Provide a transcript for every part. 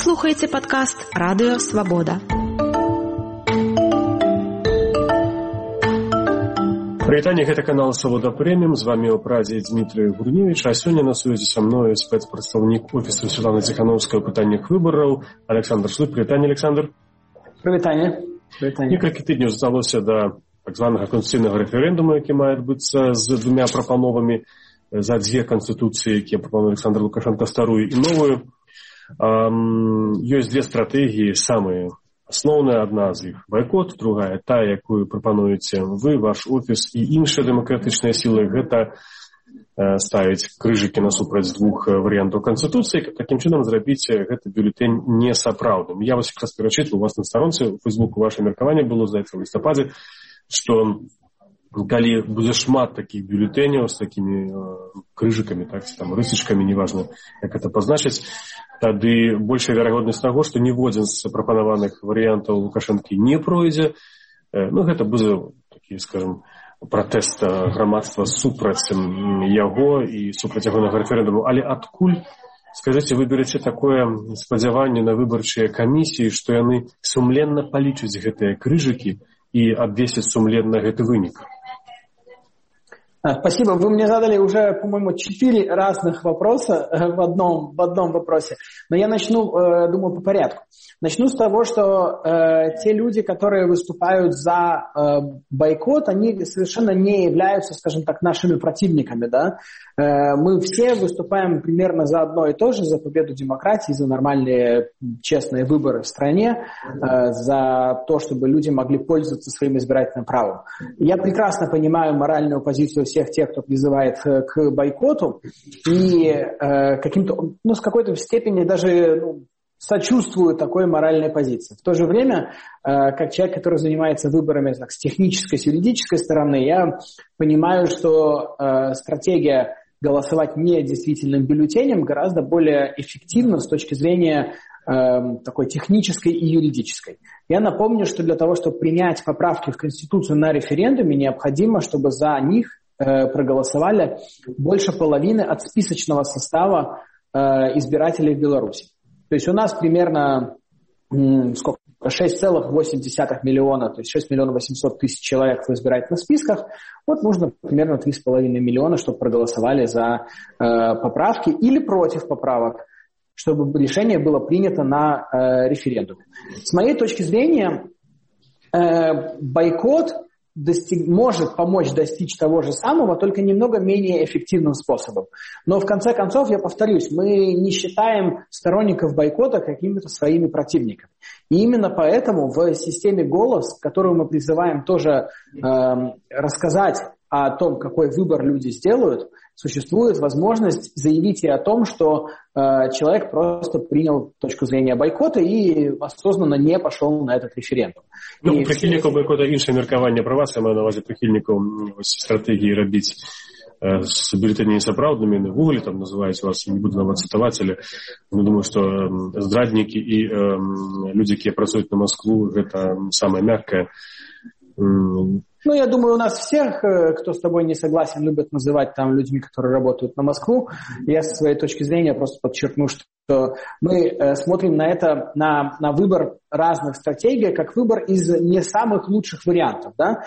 слухаеце падкаст Радыё Свабода. Прывітанне, гэта канал Свабода Прэміум, з вамі ў прадзе Дмітрый Гурневіч, а сёння на сувязі са мною спецпрадстаўнік офісу Светланы Ціхановскай ў пытаннях выбараў Александр Шлык. Прывітанне, Александр. Прывітанне. Некалькі тыдняў засталося да так званага канстытуцыйнага рэферэндуму, які мае адбыцца з двумя прапановамі за дзве канстытуцыі, якія прапануе Александр Лукашенко, старую і новую. Ёсць две стратэгіі, самыя асноўная, адна з іх байкот, другая тая, якую прапануеце вы, ваш офіс і іншыя дэмакратычныя сілы, гэта ставіць крыжыкі насупраць двух варыянтаў канстытуцыі, такім чынам зрабіць гэты бюлетэнь несапраўдным. Я вас якраз перачытваў у вас на старонцы у Фейсбуку, ваше меркаванне было, здаецца, ў лістападзе, што калі будзе шмат такіх бюлетэняў з такімі крыжыкамі, так, там, рысачкамі, неважна, як гэта пазначыць, тады большая верагоднасць таго, што ніводзін з прапанаваных варыянтаў Лукашэнкі не пройдзе. Гэта будзе такі, скажем, пратэст грамадства супраць яго і супраць ягонага рэферэндуму. Але адкуль, скажыце, вы бераце такое спадзяванне на выбарчыя камісіі, што яны сумленна палічаць гэтыя крыжыкі и обвесить сумленно этот вынік? Спасибо. Вы мне задали уже, по-моему, 4 разных вопроса в одном вопросе. Но я начну, думаю, по порядку. Начну с того, что те люди, которые выступают за бойкот, они совершенно не являются, скажем так, нашими противниками. Да? Мы все выступаем примерно за одно и то же, за победу демократии, за нормальные, честные выборы в стране, за то, чтобы люди могли пользоваться своим избирательным правом. Я прекрасно понимаю моральную позицию всех тех, кто призывает к бойкоту, и каким-то, с какой-то степени даже сочувствую такой моральной позиции. В то же время, как человек, который занимается выборами с технической, с юридической стороны, я понимаю, что стратегия голосовать недействительным бюллетенем гораздо более эффективна с точки зрения такой технической и юридической. Я напомню, что для того, чтобы принять поправки в Конституцию на референдуме, необходимо, чтобы за них проголосовали больше половины от списочного состава избирателей в Беларуси. То есть у нас примерно 6,8 миллиона, то есть 6 миллионов 800 тысяч человек в избирательных списках. Вот нужно примерно 3,5 миллиона, чтобы проголосовали за поправки или против поправок, чтобы решение было принято на референдуме. С моей точки зрения, бойкот может помочь достичь того же самого, только немного менее эффективным способом. Но в конце концов, я повторюсь, мы не считаем сторонников бойкота какими-то своими противниками. И именно поэтому в системе «Голос», которую мы призываем тоже рассказать о том, какой выбор люди сделают, существует возможность заявить и о том, что человек просто принял точку зрения бойкота и осознанно не пошел на этот референдум. Прихильников бойкота іншае меркаванне пра вас, я маю на увазе прихильников стратегии рабіць с бюллетенями несапраўднымі, в Гугле там называюць вас, я не буду нават цытаваць, але думаю, што здраднікі і людзі, якія працуюць на Москву, гэта самае мягкае. Я думаю, у нас всех, кто с тобой не согласен, любят называть там людьми, которые работают на Москву. Я со своей точки зрения просто подчеркну, что мы смотрим на это, на выбор разных стратегий, как выбор из не самых лучших вариантов. Да?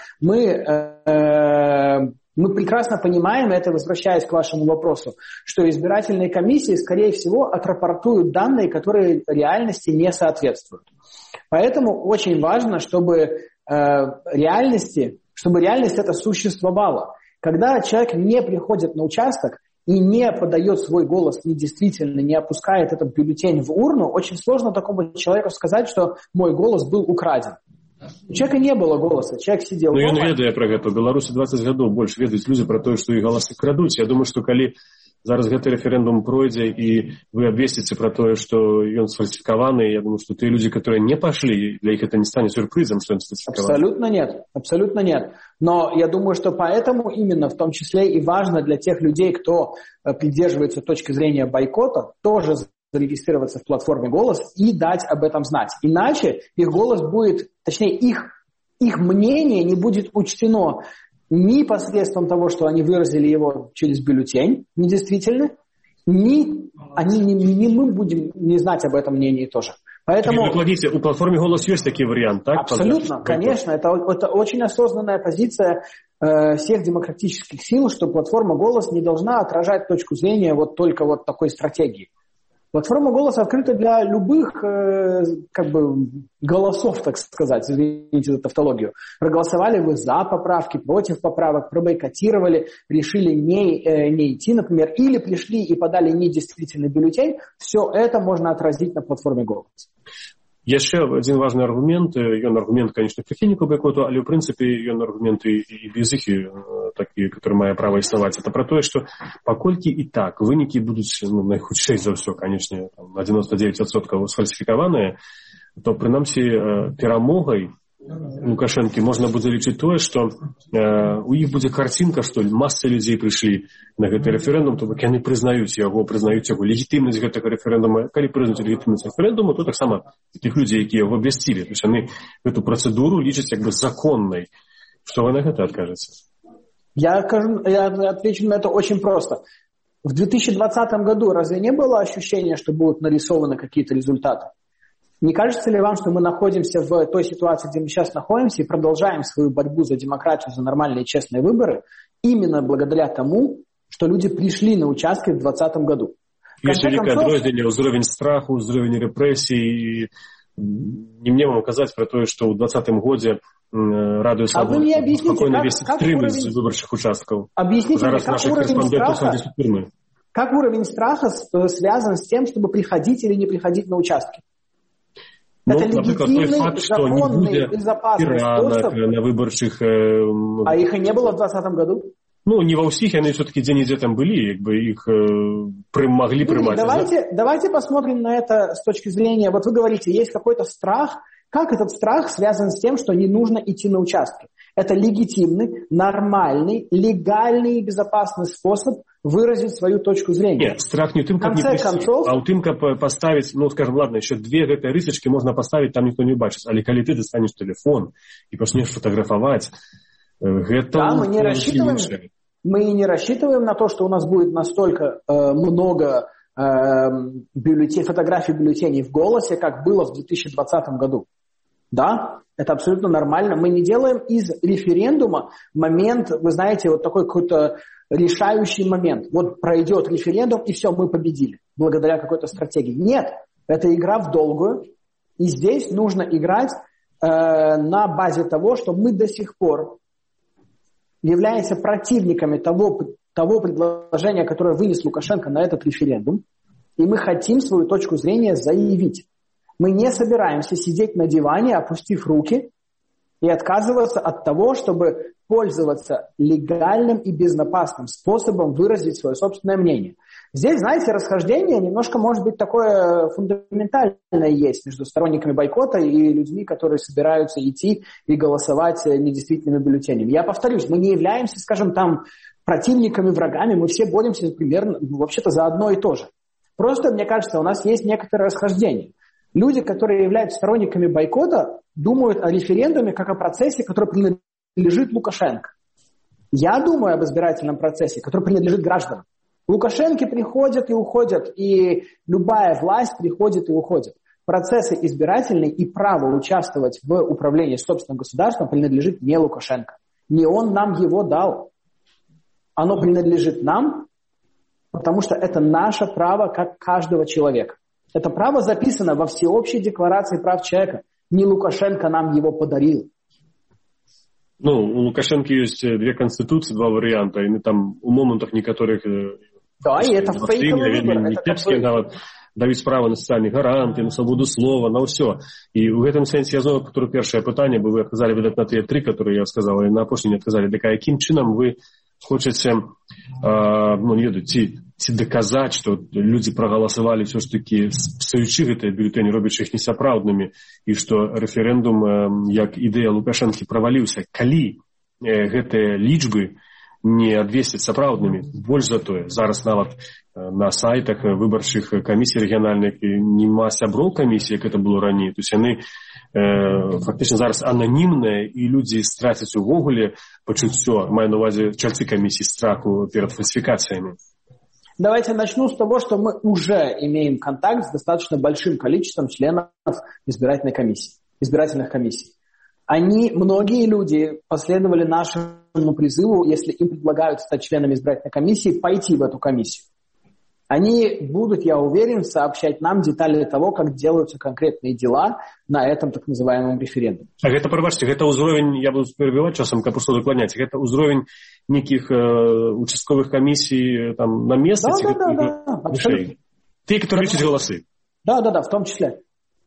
Мы прекрасно понимаем, это возвращаясь к вашему вопросу, что избирательные комиссии, скорее всего, отрапортуют данные, которые реальности не соответствуют. Поэтому очень важно, чтобы реальность это существовала. Когда человек не приходит на участок и не подает свой голос недействительно, не опускает этот бюллетень в урну, очень сложно такому человеку сказать, что мой голос был украден. У человека не было голоса, человек сидел дома. Ён ведае пра гэта. У Беларусі 20 гадоў больш ведаюць людзі пра тое, што іх галасы крадуць. Я думаю, што калі зараз гэты рэферэндум пройдзе і вы абвесціце пра тое, што ён сфальсифікаваны, я думаю, што тыя людзі, которые не пошли, для іх это не станет сюрпризом, что он сфальсификован. Абсолютно нет. Но я думаю, что поэтому именно в том числе и важно для тех людей, кто придерживается точки зрения бойкота, тоже зарегистрироваться в платформе «Голос» и дать об этом знать. Иначе их голос будет, точнее их мнение не будет учтено ни посредством того, что они выразили его через бюллетень недействительно, не мы будем не знать об этом мнении тоже. Поэтому... У платформы «Голос» есть такой вариант, так? Абсолютно, конечно. Это очень осознанная позиция всех демократических сил, что платформа «Голос» не должна отражать точку зрения вот только вот такой стратегии. Платформа «Голос» открыта для любых голосов, так сказать, извините за тавтологию. Проголосовали вы за поправки, против поправок, пробойкотировали, решили не идти, например, или пришли и подали недействительный бюллетень. Все это можно отразить на платформе «Голос». Яшчэ один важный аргумент, ён аргумент, конечно, прихильников бойкоту, але в принципе ён аргумент и без их, такие, которые мае право існаваць. Это про то, что покольки и так выники будут, найхутчэй за все, конечно, на 99% сфальсифікаваныя, то прынамсі перамогай Лукашэнкі можна будзе лічыць тое, што у іх будзе карцінка, што маса людзей прыйшлі на гэты рэферэндум, то бок яны прызнаюць яго легітымнасць гэтага рэферэндума. Калі прызнаюць легітымнасць рэферэндуму, то таксама тых людзей, якія яго абвясцілі. То есть яны гэту працэдуру лічаць як бы законнай. Што вы на гэта адкажаце? Я отвечу на это очень просто. В 2020 году разве не было ощущения, что будут нарисованы какие-то результаты? Не кажется ли вам, что мы находимся в той ситуации, где мы сейчас находимся, и продолжаем свою борьбу за демократию, за нормальные и честные выборы, именно благодаря тому, что люди пришли на участки в 2020 году? Есть великое адрозненне, ўзровень страху, ўзровень рэпрэсій. Не мне вам казаць про то, что в 2020 годзе Радыё Свабода спокойно весит стрим из выборчих участков. Объясните мне, как уровень страха связан с тем, чтобы приходить или не приходить на участки? Это легитимный, законный, безопасный способ. На выборчих... А их и не было в 2020 году? Не во всех, они все-таки где-нибудь там были, их могли примать. Давайте посмотрим на это с точки зрения... Вот вы говорите, есть какой-то страх. Как этот страх связан с тем, что не нужно идти на участки? Это легитимный, нормальный, легальный и безопасный способ выразить свою точку зрения. Нет, страх не у тым, как не прийти, а у тым, как поставить, скажем, ладно, еще две гэтай рысачки можно поставить, там никто не убачит. Але калі ты достанешь телефон и начнешь фотографовать, гэта... Да, мы не рассчитываем на то, что у нас будет настолько много фотографий бюллетеней в «Голосе», как было в 2020 году. Да, это абсолютно нормально. Мы не делаем из референдума момент, вы знаете, вот такой какой-то решающий момент. Вот пройдет референдум, и все, мы победили, благодаря какой-то стратегии. Нет, это игра в долгую, и здесь нужно играть на базе того, что мы до сих пор являемся противниками того предложения, которое вынес Лукашенко на этот референдум, и мы хотим свою точку зрения заявить. Мы не собираемся сидеть на диване, опустив руки, и отказываться от того, чтобы пользоваться легальным и безопасным способом выразить свое собственное мнение. Здесь, знаете, расхождение немножко, может быть, такое фундаментальное есть между сторонниками бойкота и людьми, которые собираются идти и голосовать недействительными бюллетенями. Я повторюсь, мы не являемся, скажем, там противниками, врагами, мы все боремся примерно, вообще-то за одно и то же. Просто, мне кажется, у нас есть некоторое расхождение. Люди, которые являются сторонниками бойкота, думают о референдуме как о процессе, который принадлежит Лукашенко. Я думаю об избирательном процессе, который принадлежит гражданам. Лукашенко приходят и уходят, и любая власть приходит и уходит. Процессы избирательные и право участвовать в управлении собственным государством принадлежит не Лукашенко. Не он нам его дал. Оно принадлежит нам, потому что это наше право как каждого человека. Это право записано во Всеобщей декларации прав человека. Не Лукашенко нам его подарил. У Лукашенко есть две конституции, два варианта, и там у моментах некоторых... Да, и это фейковый выбор. Даюць справа на сацыяльныя гаранты, на свабоду слова, на ўсё. І ў гэтым сэнсе я зноў паўтору першае пытанне, бо вы адказалі выдаць на тыя тры, которые я сказал, і на апошні не адказалі. Так якім чынам вы хочаце, не ведаю, ці даказаць, што людзі прагаласавалі ўсё ж такі псуючы гэтыя бюллетэні, робячы іх несапраўднымі, і што рэферэндум як ідэя Лукашэнкі праваліўся, калі гэтыя лічбы не абвесцяць сапраўднымі. Больш за тое, зараз нават на сайтах выбарчых камісій рэгіянальных няма сяброў камісіі, як это было раней. То есть яны фактычна зараз ананімныя, і людзі страцяць увогуле пачуццё, маю на ўвазе чальцы камісій, страху перад фальсіфікацыямі. Давайте начну с того, что мы уже имеем контакт с достаточно большим количеством членов избирательных комиссий. Многие люди последовали нашему призыву, если им предлагают стать членами избирательной комиссии, пойти в эту комиссию. Они будут, я уверен, сообщать нам детали того, как делаются конкретные дела на этом так называемом референдуме. А гэта, прабачце, гэта ўзровень, я буду перабіваць часам, каб просто дакладняць, гэта ўзровень нейкіх участковых комиссий там, на месте? Да. Те, которые лечат голосы? Да, в том числе.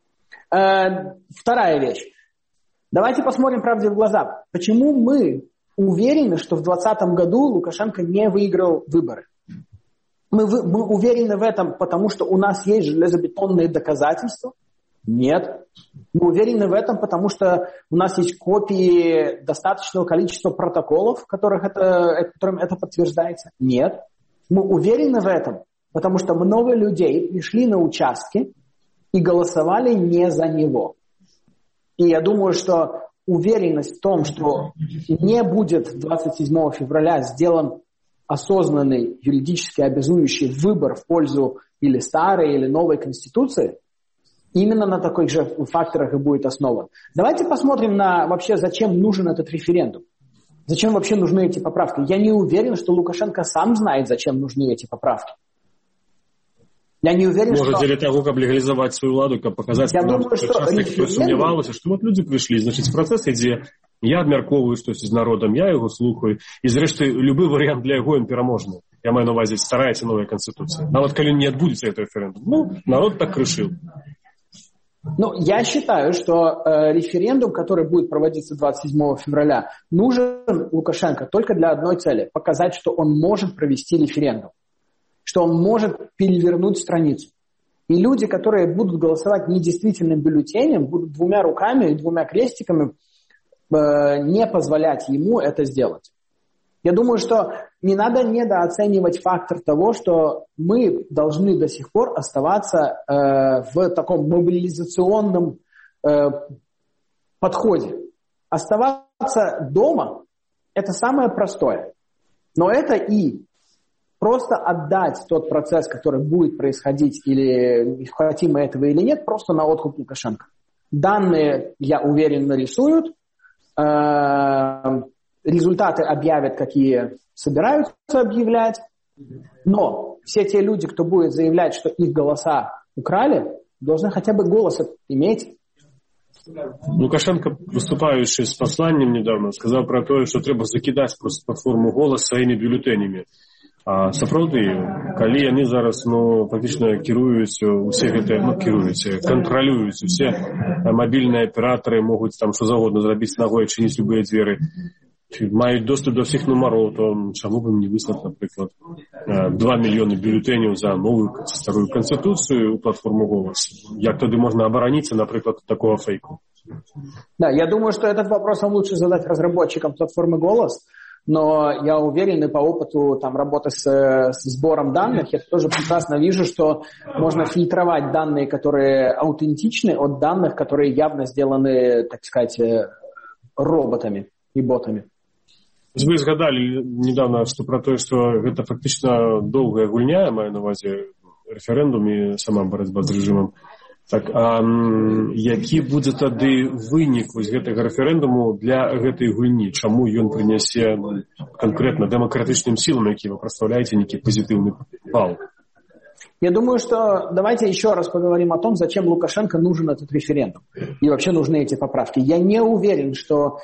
Вторая вещь. Давайте посмотрим правде в глаза. Почему мы уверены, что в 2020 году Лукашенко не выиграл выборы? Мы уверены в этом, потому что у нас есть железобетонные доказательства? Нет. Мы уверены в этом, потому что у нас есть копии достаточного количества протоколов, которым это подтверждается? Нет. Мы уверены в этом, потому что много людей пришли на участки и голосовали не за него. И я думаю, что уверенность в том, что не будет 27 февраля сделан осознанный, юридически обязующий выбор в пользу или старой, или новой Конституции, именно на таких же факторах и будет основан. Давайте посмотрим на вообще, зачем нужен этот референдум. Зачем вообще нужны эти поправки? Я не уверен, что Лукашенко сам знает, зачем нужны эти поправки. Я не уверен, может, дзеля таго, каб легалізаваць сваю ўладу, каб паказаць, што сумнявалася, што вот людзі прыйшлі, значыць, працэс ідзе, я абмяркоўваю штосьці з народам, я яго слухаю, і зрэшты, любы варыянт для яго ён пераможны. Я маю на увазе, стараецца новая Конституция. Нават калі не адбудзецца этот референдум. Народ так решил. Я считаю, что референдум, который будет проводиться 27 февраля, нужен Лукашенко только для одной цели – показать, что он может провести референдум, что он может перевернуть страницу. И люди, которые будут голосовать недействительным бюллетенем, будут двумя руками и двумя крестиками не позволять ему это сделать. Я думаю, что не надо недооценивать фактор того, что мы должны до сих пор оставаться в таком мобилизационном подходе. Оставаться дома – это самое простое. Но это и просто отдать тот процесс, который будет происходить, или хотим мы этого или нет, просто на откуп Лукашенко. Данные, я уверен, нарисуют. Результаты объявят, какие собираются объявлять. Но все те люди, кто будет заявлять, что их голоса украли, должны хотя бы голос иметь. Лукашенко, выступаючи з посланням недавно, сказав про те, що треба закидати просто платформу «Голос» своїми бюлетенями. А сапраўды, калі яны зараз фактично кіруюць усе гэтыя, кантралююць усе мабільныя аператоры, могуць там што загодна зрабіць ногой, адчыніць любыя дзверы, маюць доступ до всіх нумароў, то чаму б не выслаць, напрыклад, 2 мільёны бюллетеняў за новую старую Конституцию у платформу «Голос». Як тады можна абараніцца, напрыклад, от такого фейку? Да, я думаю, что этот вопрос лучше задать разработчикам платформы «Голос». Но я уверен, и по опыту работы с сбором данных, я тоже прекрасно вижу, что можно фильтровать данные, которые аутентичны, от данных, которые явно сделаны, так сказать, роботами и ботами. Вы згадали недавно, что про то, что это фактично долгая гульня, я маю на увазе референдум и сама борьба с режимом. Так, а які будзе тады вынік вось гэтага рэферэндуму для гэтай гульні? Чаму ён прынясе конкретно демократичным силам, які вы представляете, некий позитивный бал? Я думаю, что давайте еще раз поговорим о том, зачем Лукашенко нужен этот референдум и вообще нужны эти поправки. Я не уверен, что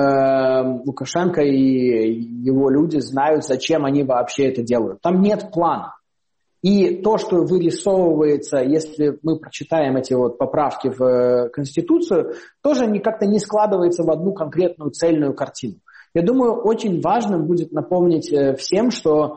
Лукашенко и его люди знают, зачем они вообще это делают. Там нет плана. И то, что вырисовывается, если мы прочитаем эти поправки в Конституцию, тоже как-то не складывается в одну конкретную цельную картину. Я думаю, очень важным будет напомнить всем, что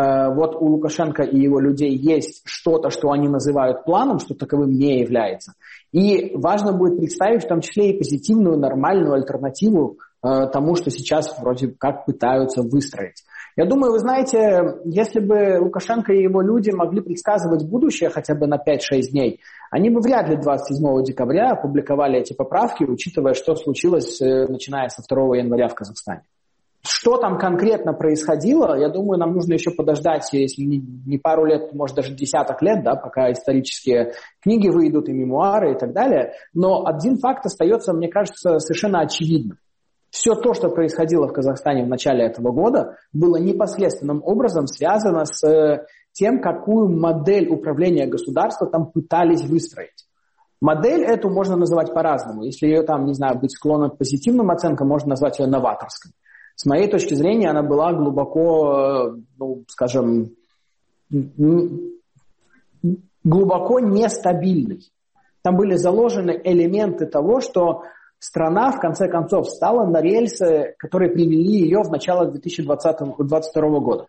у Лукашенко и его людей есть что-то, что они называют планом, что таковым не является. И важно будет представить в том числе и позитивную, нормальную альтернативу тому, что сейчас вроде как пытаются выстроить. Я думаю, вы знаете, если бы Лукашенко и его люди могли предсказывать будущее хотя бы на 5-6 дней, они бы вряд ли 27 декабря опубликовали эти поправки, учитывая, что случилось, начиная со 2 января в Казахстане. Что там конкретно происходило, я думаю, нам нужно еще подождать, если не пару лет, может даже десяток лет, да, пока исторические книги выйдут и мемуары и так далее. Но один факт остается, мне кажется, совершенно очевидным. Все то, что происходило в Казахстане в начале этого года, было непосредственным образом связано с тем, какую модель управления государством там пытались выстроить. Модель эту можно называть по-разному. Если ее там, не знаю, быть склонна к позитивным оценкам, можно назвать ее новаторской. С моей точки зрения, она была глубоко, ну, скажем, глубоко нестабильной. Там были заложены элементы того, что страна, в конце концов, встала на рельсы, которые привели ее в начало 2022 года.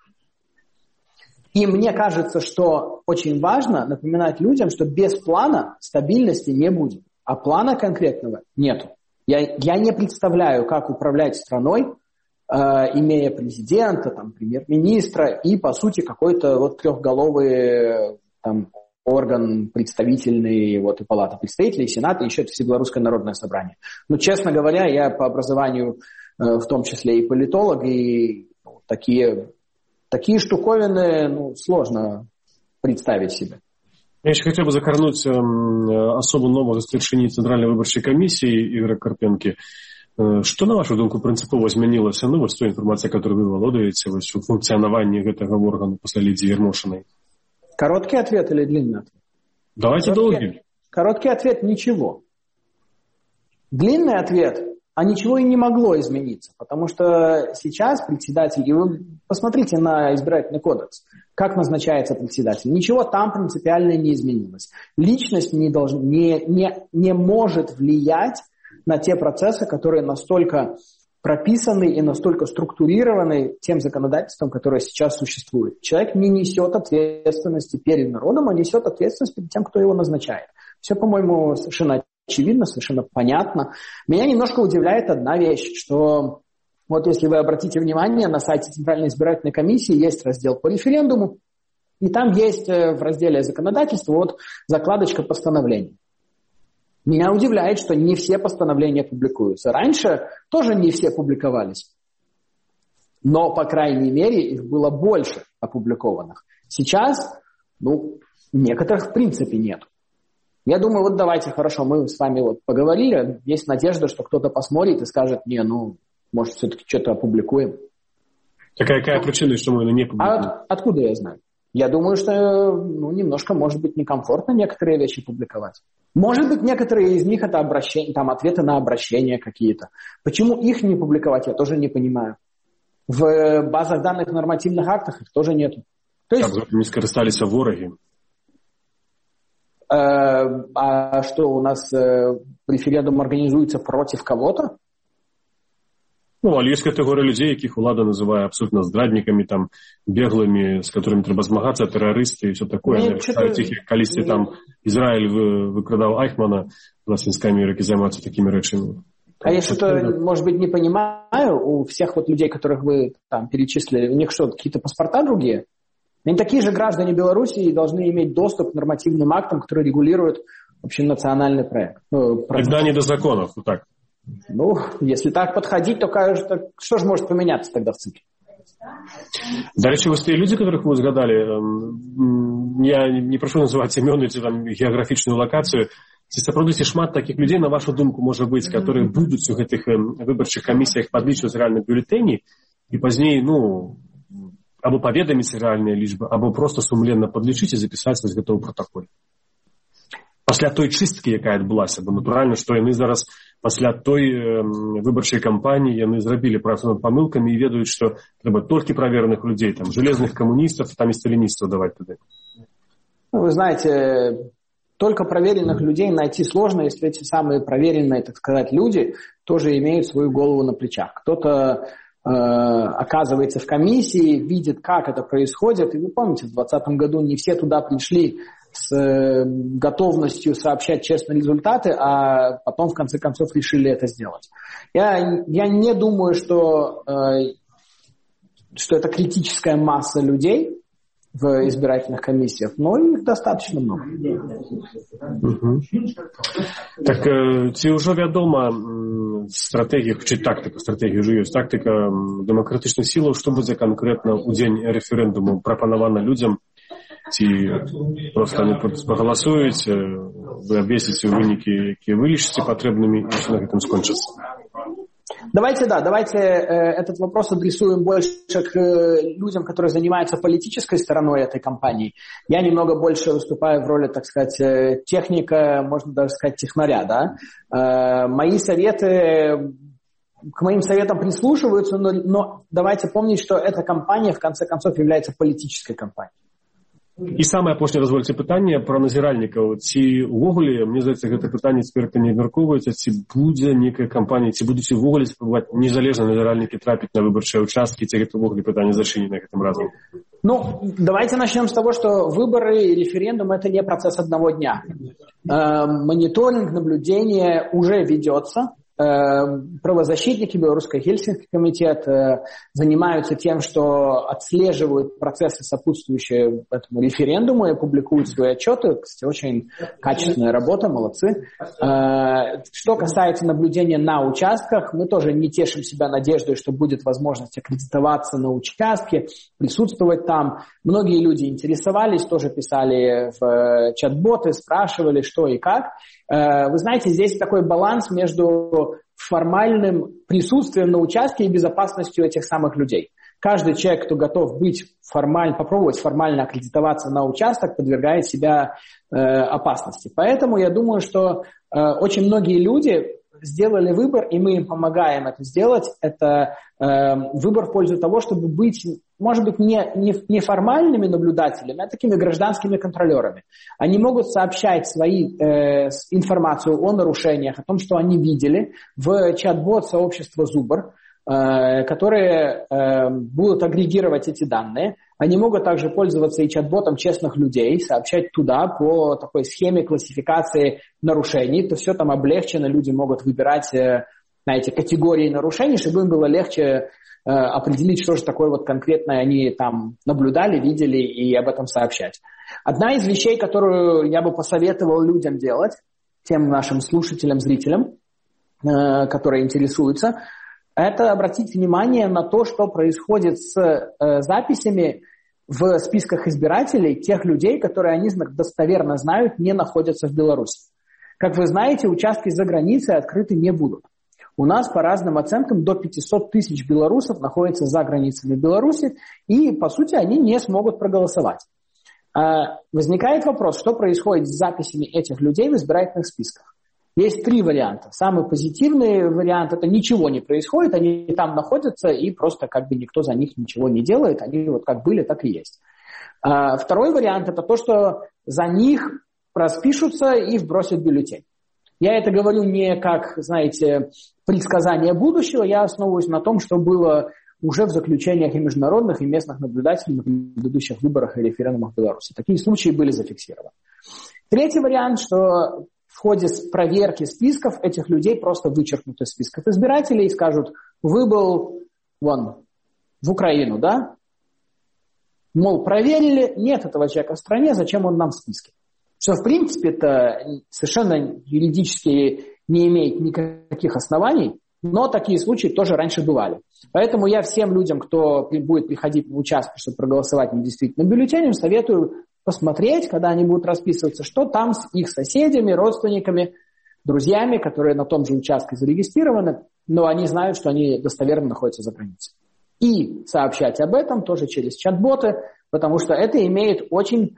И мне кажется, что очень важно напоминать людям, что без плана стабильности не будет. А плана конкретного нету. Я не представляю, как управлять страной, имея президента, там, премьер-министра и, по сути, какой-то вот трехголовый там, орган представительный, вот и Палата представителей, и Сенат, и еще это Всебелорусское народное собрание. Но, честно говоря, я по образованию в том числе и политолог, и такие штуковины сложно представить себе. Я еще хотел бы закорнуть особу нового старшини Центральной выборчей комиссии Игоря Карпенки. Что, на вашу думку, принципово змянілася з той інформації, яку ви володаєте, у функціонуванні этого органу після Лідії Єрмошиної? Короткий ответ или длинный ответ? Давайте долгий. Короткий ответ – ничего. Длинный ответ – а ничего и не могло измениться, потому что сейчас председатель, и вы посмотрите на избирательный кодекс, как назначается председатель, ничего там принципиально не изменилось. Личность не может влиять на те процессы, которые настолько прописаны и настолько структурированы тем законодательством, которое сейчас существует. Человек не несет ответственности перед народом, а несет ответственность перед тем, кто его назначает. Все, по-моему, совершенно очевидно, совершенно понятно. Меня немножко удивляет одна вещь, что вот если вы обратите внимание, на сайте Центральной избирательной комиссии есть раздел по референдуму, и там есть в разделе законодательства вот закладочка постановлений. Меня удивляет, что не все постановления публикуются. Раньше тоже не все публиковались. Но, по крайней мере, их было больше опубликованных. Сейчас, некоторых в принципе нет. Я думаю, вот давайте, хорошо, мы с вами вот поговорили. Есть надежда, что кто-то посмотрит и скажет, может, все-таки что-то опубликуем. Какая причина, что мы не публикуем? Откуда я знаю? Я думаю, что немножко, может быть, некомфортно некоторые вещи публиковать. Может быть, некоторые из них это обращения, там ответы на обращения какие-то. Почему их не публиковать, я тоже не понимаю. В базах данных нормативных актах их тоже нету. То есть, не скористались вороги. А что, у нас референдум организуется против кого-то? Але есть категория людей, яких влада называет абсолютно здрадниками, там, беглыми, с которыми треба змагаться, террористы и все такое. Они считают их, колись там Израиль выкрадал Айхмана, властинская які займаются такими речами. А я что-то, может быть, не понимаю, у всех вот людей, которых вы там перечислили, у них что, какие-то паспорта другие? Они такие же граждане Беларуси и должны иметь доступ к нормативным актам, которые регулируют общенациональный проект. Тогда не до законов, вот так. Если так подходить, то что же может поменяться тогда в цикле? До речі, ось ті люди, которых ви згадали, я не прошу називати ім'я чи там географічну локацію, ці сапраўды шмат таких людей, на вашу думку, може бути, которые будуть у гэтых выбарчых камісіях падлічваць рэальных бюлетэней і пазней, або паведаміць рэальныя лічбы, або просто сумленна падлічыць і запісаць вось гэта ў пратаколе. Пасля той чысткі, якая адбылася, бо натуральна, што яны зараз пасля той выбарчай кампаніі яны зрабілі працу над памылкамі і ведаюць, што трэба толькі правераных людзей, там, железных камуністаў, там і сталіністаў даваць туды. Вы знаете, только проверенных людей найти сложно, если эти самые проверенные, так сказать, люди тоже имеют свою голову на плечах. Кто-то оказывается в комиссии, видит, как это происходит. И вы помните, в 2020 году не все туда пришли с готовностью сообщать честно результаты, а потом, в конце концов, решили это сделать. Я не думаю, что это критическая масса людей. в избирательных комиссиях, но их достаточно много. Так ці ўжо вядома стратэгія, чи тактыка, стратэгія ўжо ёсць, тактыка дэмакратычных сілаў, што будзе канкрэтна ў дзень рэферэндуму прапанавана людзям, ці проста не прагаласуюць, вы абвесціце вынікі, якія вы лічыце патрэбнымі, і што на гэтым скончыцца? Давайте этот вопрос адресуем больше к людям, которые занимаются политической стороной этой кампании. Я немного больше выступаю в роли, так сказать, техника, можно даже сказать, технаря, да. Мои советы, к моим советам прислушиваются, но давайте помнить, что эта кампания, в конце концов, является политической кампанией. І самае апошняе, дазвольце, пытанне пра назіральнікаў. Ці ўвогуле, мне здаецца, гэта пытанне эксперты не абмяркоўваюцца, ці будзе некая кампанія, ці будуць увогуле спрабаваць незалежна назіральнікі трапіць на выбарчыя участкі, ці гэта ўвогуле пытанне зачынена гэтым разам? Ну, давайте начнем с того, что выборы и референдум – это не процесс одного дня. Мониторинг, наблюдение уже ведется. Правозащитники, Белорусский Хельсинский комитет занимаются тем, что отслеживают процессы, сопутствующие этому референдуму, и публикуют свои отчеты. Кстати, очень качественная работа, молодцы. Что касается наблюдения на участках, мы тоже не тешим себя надеждой, что будет возможность аккредитоваться на участке, присутствовать там. Многие люди интересовались, тоже писали в чат-боты, спрашивали, что и как. Вы знаете, здесь такой баланс между формальным присутствием на участке и безопасностью этих самых людей. Каждый человек, кто готов попробовать формально аккредитоваться на участок, подвергает себя опасности. Поэтому я думаю, что очень многие люди сделали выбор, и мы им помогаем это сделать. Это выбор в пользу того, чтобы быть, может быть, не формальными наблюдателями, а такими гражданскими контролерами. Они могут сообщать информацию о нарушениях, о том, что они видели, в чат-бот сообщества Зубр, которые будут агрегировать эти данные. Они могут также пользоваться и чат-ботом честных людей, сообщать туда по такой схеме классификации нарушений. То все там облегчено, люди могут выбирать, знаете, категории нарушений, чтобы им было легче определить, что же такое вот конкретное они там наблюдали, видели и об этом сообщать. Одна из вещей, которую я бы посоветовал людям делать, тем нашим слушателям, зрителям, которые интересуются, это обратить внимание на то, что происходит с записями в списках избирателей тех людей, которые они достоверно знают, не находятся в Беларуси. Как вы знаете, участки за границей открыты не будут. У нас, по разным оценкам, до 500 тысяч белорусов находятся за границами Беларуси, и, по сути, они не смогут проголосовать. Возникает вопрос, что происходит с записями этих людей в избирательных списках. Есть три варианта. Самый позитивный вариант – это ничего не происходит, они там находятся, и просто как бы никто за них ничего не делает, они вот как были, так и есть. Второй вариант – это то, что за них распишутся и вбросят бюллетень. Я это говорю не как, знаете, предсказание будущего, я основываюсь на том, что было уже в заключениях и международных, и местных наблюдателей на предыдущих выборах и референдумах в Беларуси. Такие случаи были зафиксированы. Третий вариант, что в ходе проверки списков этих людей просто вычеркнут из списков избирателей и скажут, выбыл в Украину, да? Мол, проверили, нет этого человека в стране, зачем он нам в списке? Что, в принципе, это совершенно юридически не имеет никаких оснований, но такие случаи тоже раньше бывали. Поэтому я всем людям, кто будет приходить в участок, чтобы проголосовать недействительным бюллетенем, советую посмотреть, когда они будут расписываться, что там с их соседями, родственниками, друзьями, которые на том же участке зарегистрированы, но они знают, что они достоверно находятся за границей. И сообщать об этом тоже через чат-боты, потому что это имеет очень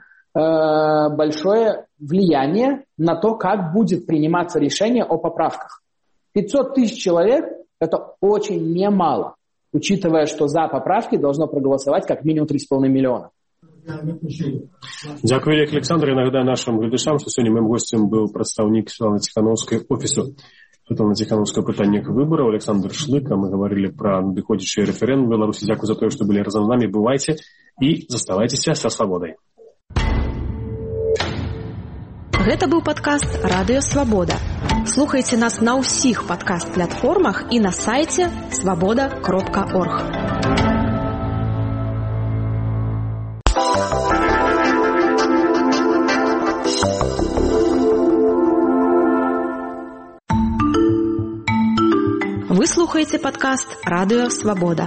большое влияние на то, как будет приниматься решение о поправках. 500 тысяч человек – это очень немало, учитывая, что за поправки должно проголосовать как минимум 3,5 миллиона. Дякую, Александр. Я нагадаю нашим глядачам, що сьогодні моїм гостем був представник Світлано-Тихановського офісу Світлано-Тихановського питання виборів Олександр Шлык. Ми говорили про надыходзячий референдум в Беларусі. Дякую за то, що були разом з нами. Бувайте і заставайтеся со свободой. Гэта быў падкаст «Радыё Свабода». Слухайце нас на ўсіх падкаст-платформах і на сайце свабода.орг. слухаеце падкаст «Радыё Свабода».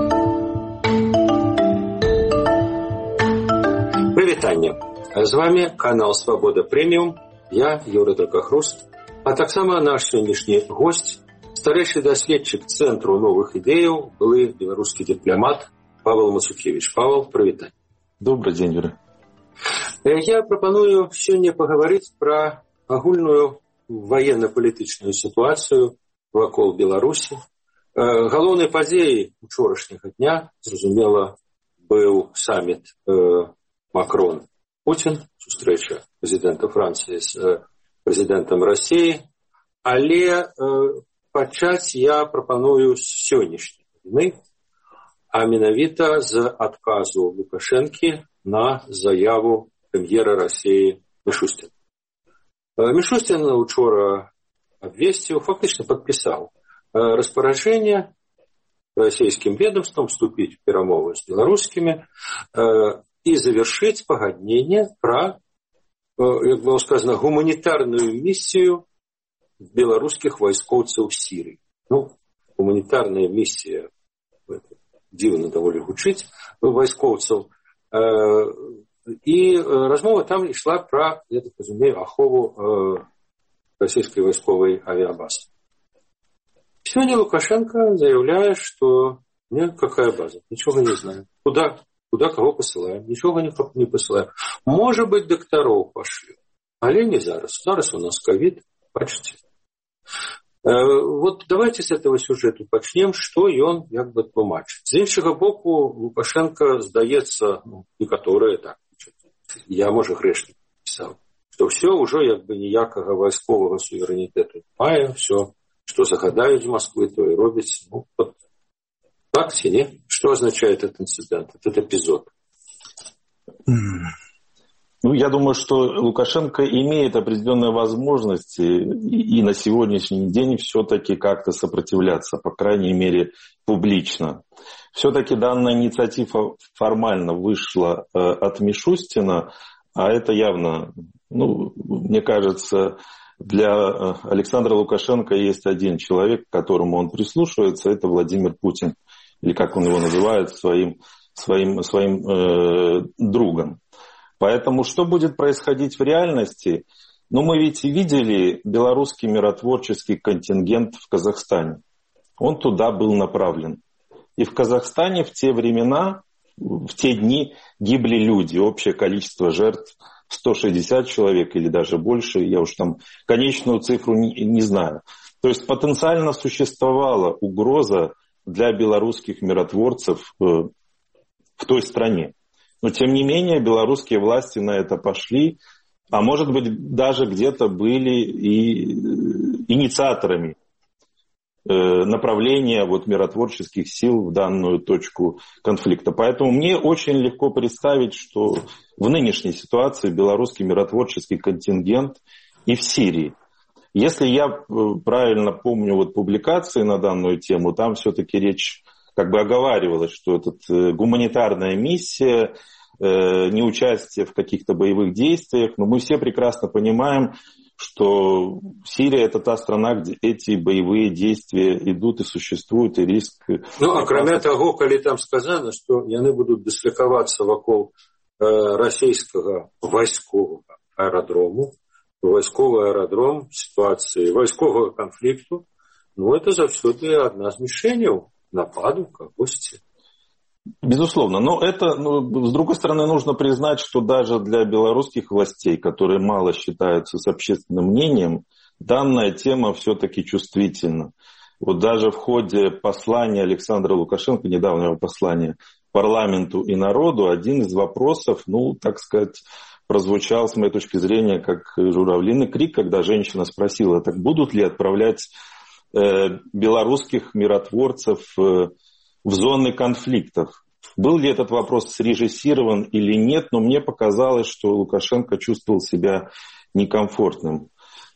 Прывітанне. З вами канал «Свабода Прэміум». Я, Юрий Дракахруст. А таксама наш сённяшні гость, старэйшы даследчык Цэнтру новых ідэяў, былы беларускі дыпламат Павел Мацукевич. Павел, прывітанне. Добрый день, Юрий. Я прапаную сёння паговорыць пра агульную военно-палітычную сітуацыю вакол Беларусі. Галоўнай падзеяй учорашняга дня, зразумела, быў саміт Макрон-Путін, сустрэча прэзідэнта Францыі з прэзідэнтам Расіі, але пачаць я прапаную з сённяшняй навіны, а менавіта з адказу Лукашэнкі на заяву прэм'ера Расіі Мішустіна. Мішустін учора абвесціў, фактычна падпісаў распараджэнне расійскім ведомствам вступіць у перамовы з беларускімі і завершыць пагадненне пра, як было сказано, гуманітарную місію беларускіх вайскоўцаў Сірыі. Гуманітарная місія, дзіўна даволі гучыць, вайскоўцаў. І размова там ішла пра, я так разумею, ахову расійскай вайсковай авиабазы. Сегодня Лукашенко заявляет, что нет, какая база, ничего не знаю. Куда кого посылаем, ничего не посылаем. Может быть, докторов пошли, але не зараз. Зараз у нас ковид, бачите. Вот давайте с этого сюжету пачнем, что ён як бы тлумачыць. З іншага боку, Лукашенко, здаецца, некаторыя так, я, можа, грэшнік пісаў, што ўсё ўжо як бы ніякага вайсковага суверэнітэту мае, ўсё, што загадаюць з Москвы, то і робіць. Вот так ці не? Что означает этот инцидент, этот эпизод? Я думаю, что Лукашенко имеет определенные возможности и на сегодняшний день все-таки как-то сопротивляться, по крайней мере, публично. Все-таки данная инициатива формально вышла от Мишустина, а это явно, мне кажется, для Александра Лукашенко есть один человек, к которому он прислушивается, это Владимир Путин, или как он его называет, своим другом. Поэтому что будет происходить в реальности? Мы ведь видели белорусский миротворческий контингент в Казахстане. Он туда был направлен. И в Казахстане в те времена, в те дни гибли люди. Общее количество жертв 160 человек или даже больше. Я уж там конечную цифру не знаю. То есть потенциально существовала угроза для белорусских миротворцев в той стране. Но, тем не менее, белорусские власти на это пошли, а может быть, даже где-то были и инициаторами направления миротворческих сил в данную точку конфликта. Поэтому мне очень легко представить, что в нынешней ситуации белорусский миротворческий контингент и в Сирии. Если я правильно помню публикации на данную тему, там все-таки речь оговаривалось, что это гуманитарная миссия, не участие в каких-то боевых действиях. Но мы все прекрасно понимаем, что Сирия – это та страна, где эти боевые действия идут и существуют, и риск... кроме того, коли там сказано, что яны будут дислокавацца вакол расійскага вайсковага аэродрому, вайсковы аэродром в ситуации вайсковага конфликту, это заўсёды одна з мішэняў нападу кагосьці. Безусловно. Но это, с другой стороны, нужно признать, что даже для белорусских властей, которые мало считаются с общественным мнением, данная тема все-таки чувствительна. Даже в ходе послания Александра Лукашенко, недавнего послания парламенту и народу, один из вопросов, так сказать, прозвучал, с моей точки зрения, как журавлиный крик, когда женщина спросила, так будут ли отправлять белорусских миротворцев в зоны конфликтов. Был ли этот вопрос срежиссирован или нет, но мне показалось, что Лукашенко чувствовал себя некомфортным.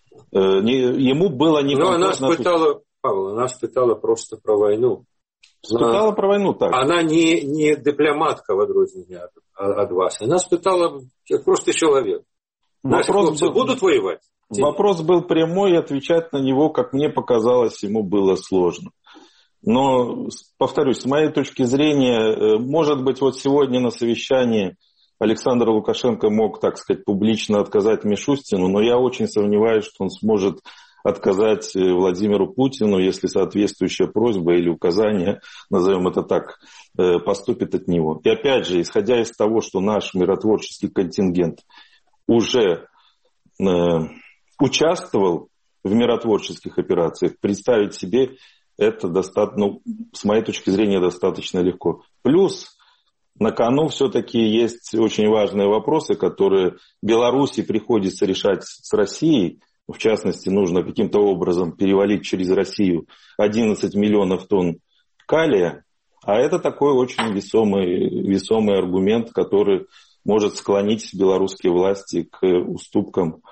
Ему было некомфортно... Она спытала просто про войну. Спытала про войну, так. Она не дипломатка в адрозненне от вас. Она спытала как просто человек. Наши хлопцы будут воевать? Вопрос был прямой, и отвечать на него, как мне показалось, ему было сложно. Но, повторюсь, с моей точки зрения, может быть, вот сегодня на совещании Александр Лукашенко мог, так сказать, публично отказать Мишустину, но я очень сомневаюсь, что он сможет отказать Владимиру Путину, если соответствующая просьба или указание, назовем это так, поступит от него. И опять же, исходя из того, что наш миротворческий контингент уже участвовал в миротворческих операциях, представить себе это достаточно, с моей точки зрения, достаточно легко. Плюс на кону все-таки есть очень важные вопросы, которые Беларуси приходится решать с Россией. В частности, нужно каким-то образом перевалить через Россию 11 миллионов тонн калия. А это такой очень весомый аргумент, который может склонить белорусские власти к уступкам,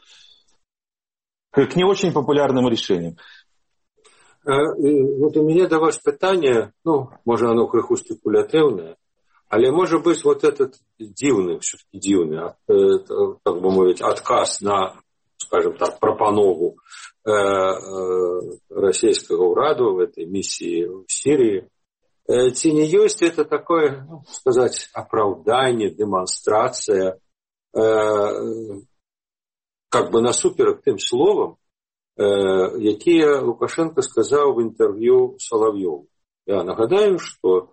к не очень популярным решениям. Вот у меня до вас питання, може воно криху спекулятивне, але може бути вот этот все-таки дивний, так би мовити, отказ на, скажем так, пропанову российского ураду в этой миссии в Сирии. Ці не есть это такое, сказать, оправдание, демонстрация, как бы насуперок тим словам, які Лукашенко сказав в інтерв'ю Соловйову. Я нагадаю, что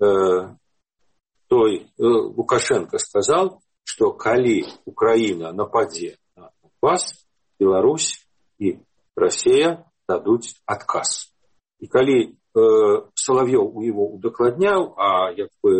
Лукашенко сказал, что коли Украина нападет на вас, Беларусь и Россия дадут отказ. И коли Соловьев его удокладнял, а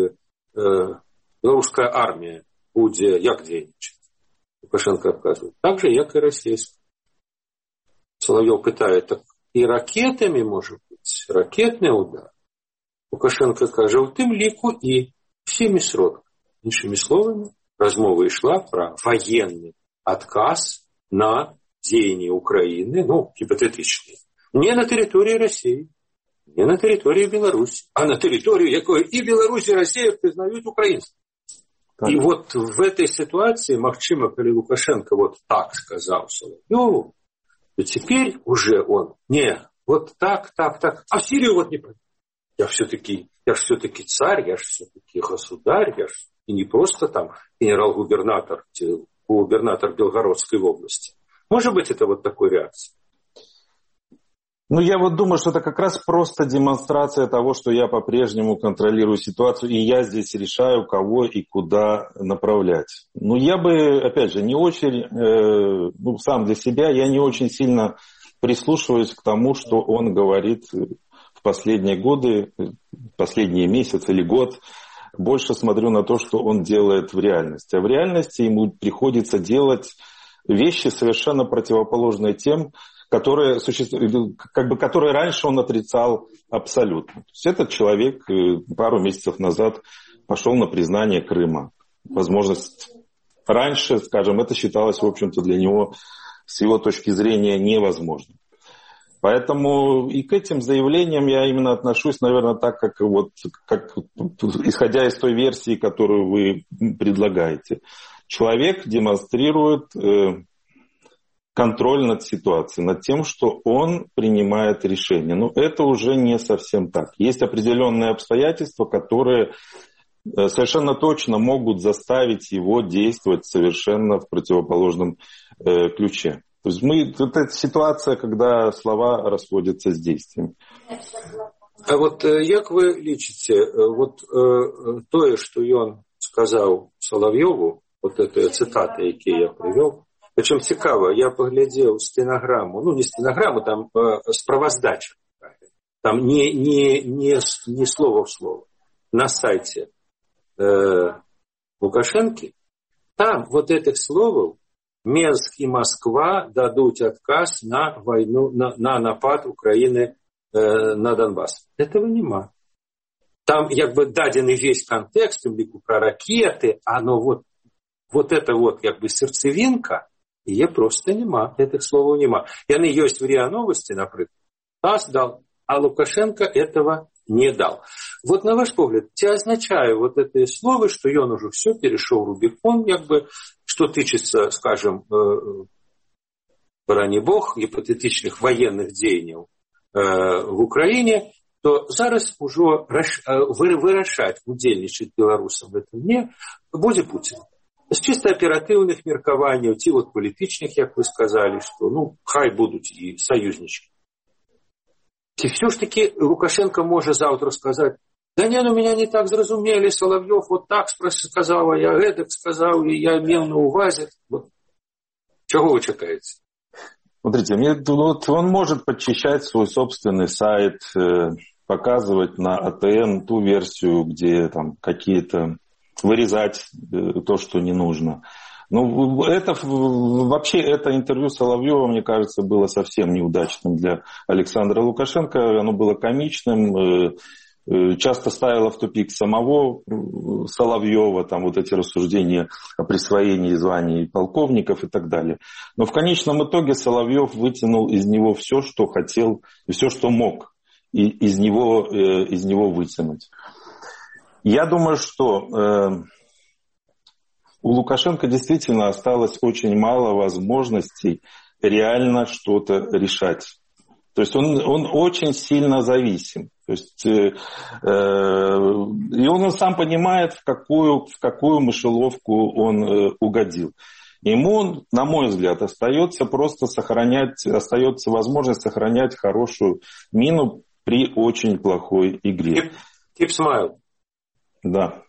белорусская армия будет як дзейнічаць, Лукашенко отказывает. Так же, як и российская. Соловьев питает, так и ракетами может быть, ракетный удар. Лукашенко каже, в тим ліку і всеми сродками. Іншими словами, розмова йшла про воєнний отказ на діяння України, гіпотетичні, не на території Росії, не на території Білорусі, а на територію, якої і Білорусь, і Росія признають українців. Так. И вот в этой ситуации, махчима, коли Лукашенко вот так сказал Соловьеву, то теперь уже он, вот так, а в Сирию вот не пойду. Я ж все-таки царь, я ж все-таки государь, я ж и не просто там генерал-губернатор Белгородской области. Может быть, это вот такой реакция? Я вот думаю, что это как раз просто демонстрация того, что я по-прежнему контролирую ситуацию, и я здесь решаю, кого и куда направлять. Я бы, опять же, не очень, сам для себя, я не очень сильно прислушиваюсь к тому, что он говорит в последние годы, последние месяцы или год. Больше смотрю на то, что он делает в реальности. А в реальности ему приходится делать вещи совершенно противоположные тем, которые раньше он отрицал абсолютно. То есть этот человек пару месяцев назад пошел на признание Крыма. Возможность раньше, скажем, это считалось, в общем-то, для него с его точки зрения невозможным. Поэтому и к этим заявлениям я именно отношусь, наверное, так, как исходя из той версии, которую вы предлагаете. Человек демонстрирует контроль над ситуацией, над тем, что он принимает решения. Но это уже не совсем так. Есть определенные обстоятельства, которые совершенно точно могут заставить его действовать совершенно в противоположном ключе. То есть это ситуация, когда слова расходятся с действиями. А вот як ви лічите, то, що він сказав Соловйову, эта цитата, яку я привел, причем цікаво, я поглядел стенограмму, не стенограмму, там справоздача, там не слово в слово, на сайте Лукашенки, там вот этих слов Минск и Москва дадут отказ на войну, на напад Украины на Донбасс. Этого нема. Там дадений весь контекст, про ракеты, но вот это сердцевинка, її просто нема, этих слов нема. И они есть в РИА Новости, например. ТАСС дал, а Лукашенко этого не дал. Вот на ваш погляд, це означає это слово, что он уже все перешел Рубикон, что тычется, скажем, борони бог, гипотетичных военных деяний в Украине, то зараз ужо вырашаць, удзельнічаць беларусам в этом не будзе Путін. З чыста аператыўных меркаванняў, ці вот палітычных, як вы сказалі, што хай будуць і саюзнічкі. Ці все ж таки Лукашенко можа заўтра сказаць: да не, меня не так зразумелі, Соловьев вот так сказал, а я гэтак сказал, и я мел на увазе. Вот. Чего вы чакаете? Смотрите, он может подчищать свой собственный сайт, показывать на АТН ту версию, где там какие-то вырезать то, что не нужно. Вообще это интервью Соловьева, мне кажется, было совсем неудачным для Александра Лукашенко. Оно было комичным, часто ставило в тупик самого Соловьева, там вот эти рассуждения о присвоении званий полковников и так далее. Но в конечном итоге Соловьев вытянул из него все, что хотел, и все, что мог из него вытянуть. Я думаю, что у Лукашенко действительно осталось очень мало возможностей реально что-то решать. То есть он очень сильно зависим. То есть, и он сам понимает, в какую мышеловку он угодил. Ему, на мой взгляд, остается возможность сохранять хорошую мину при очень плохой игре. Keep smile. Да.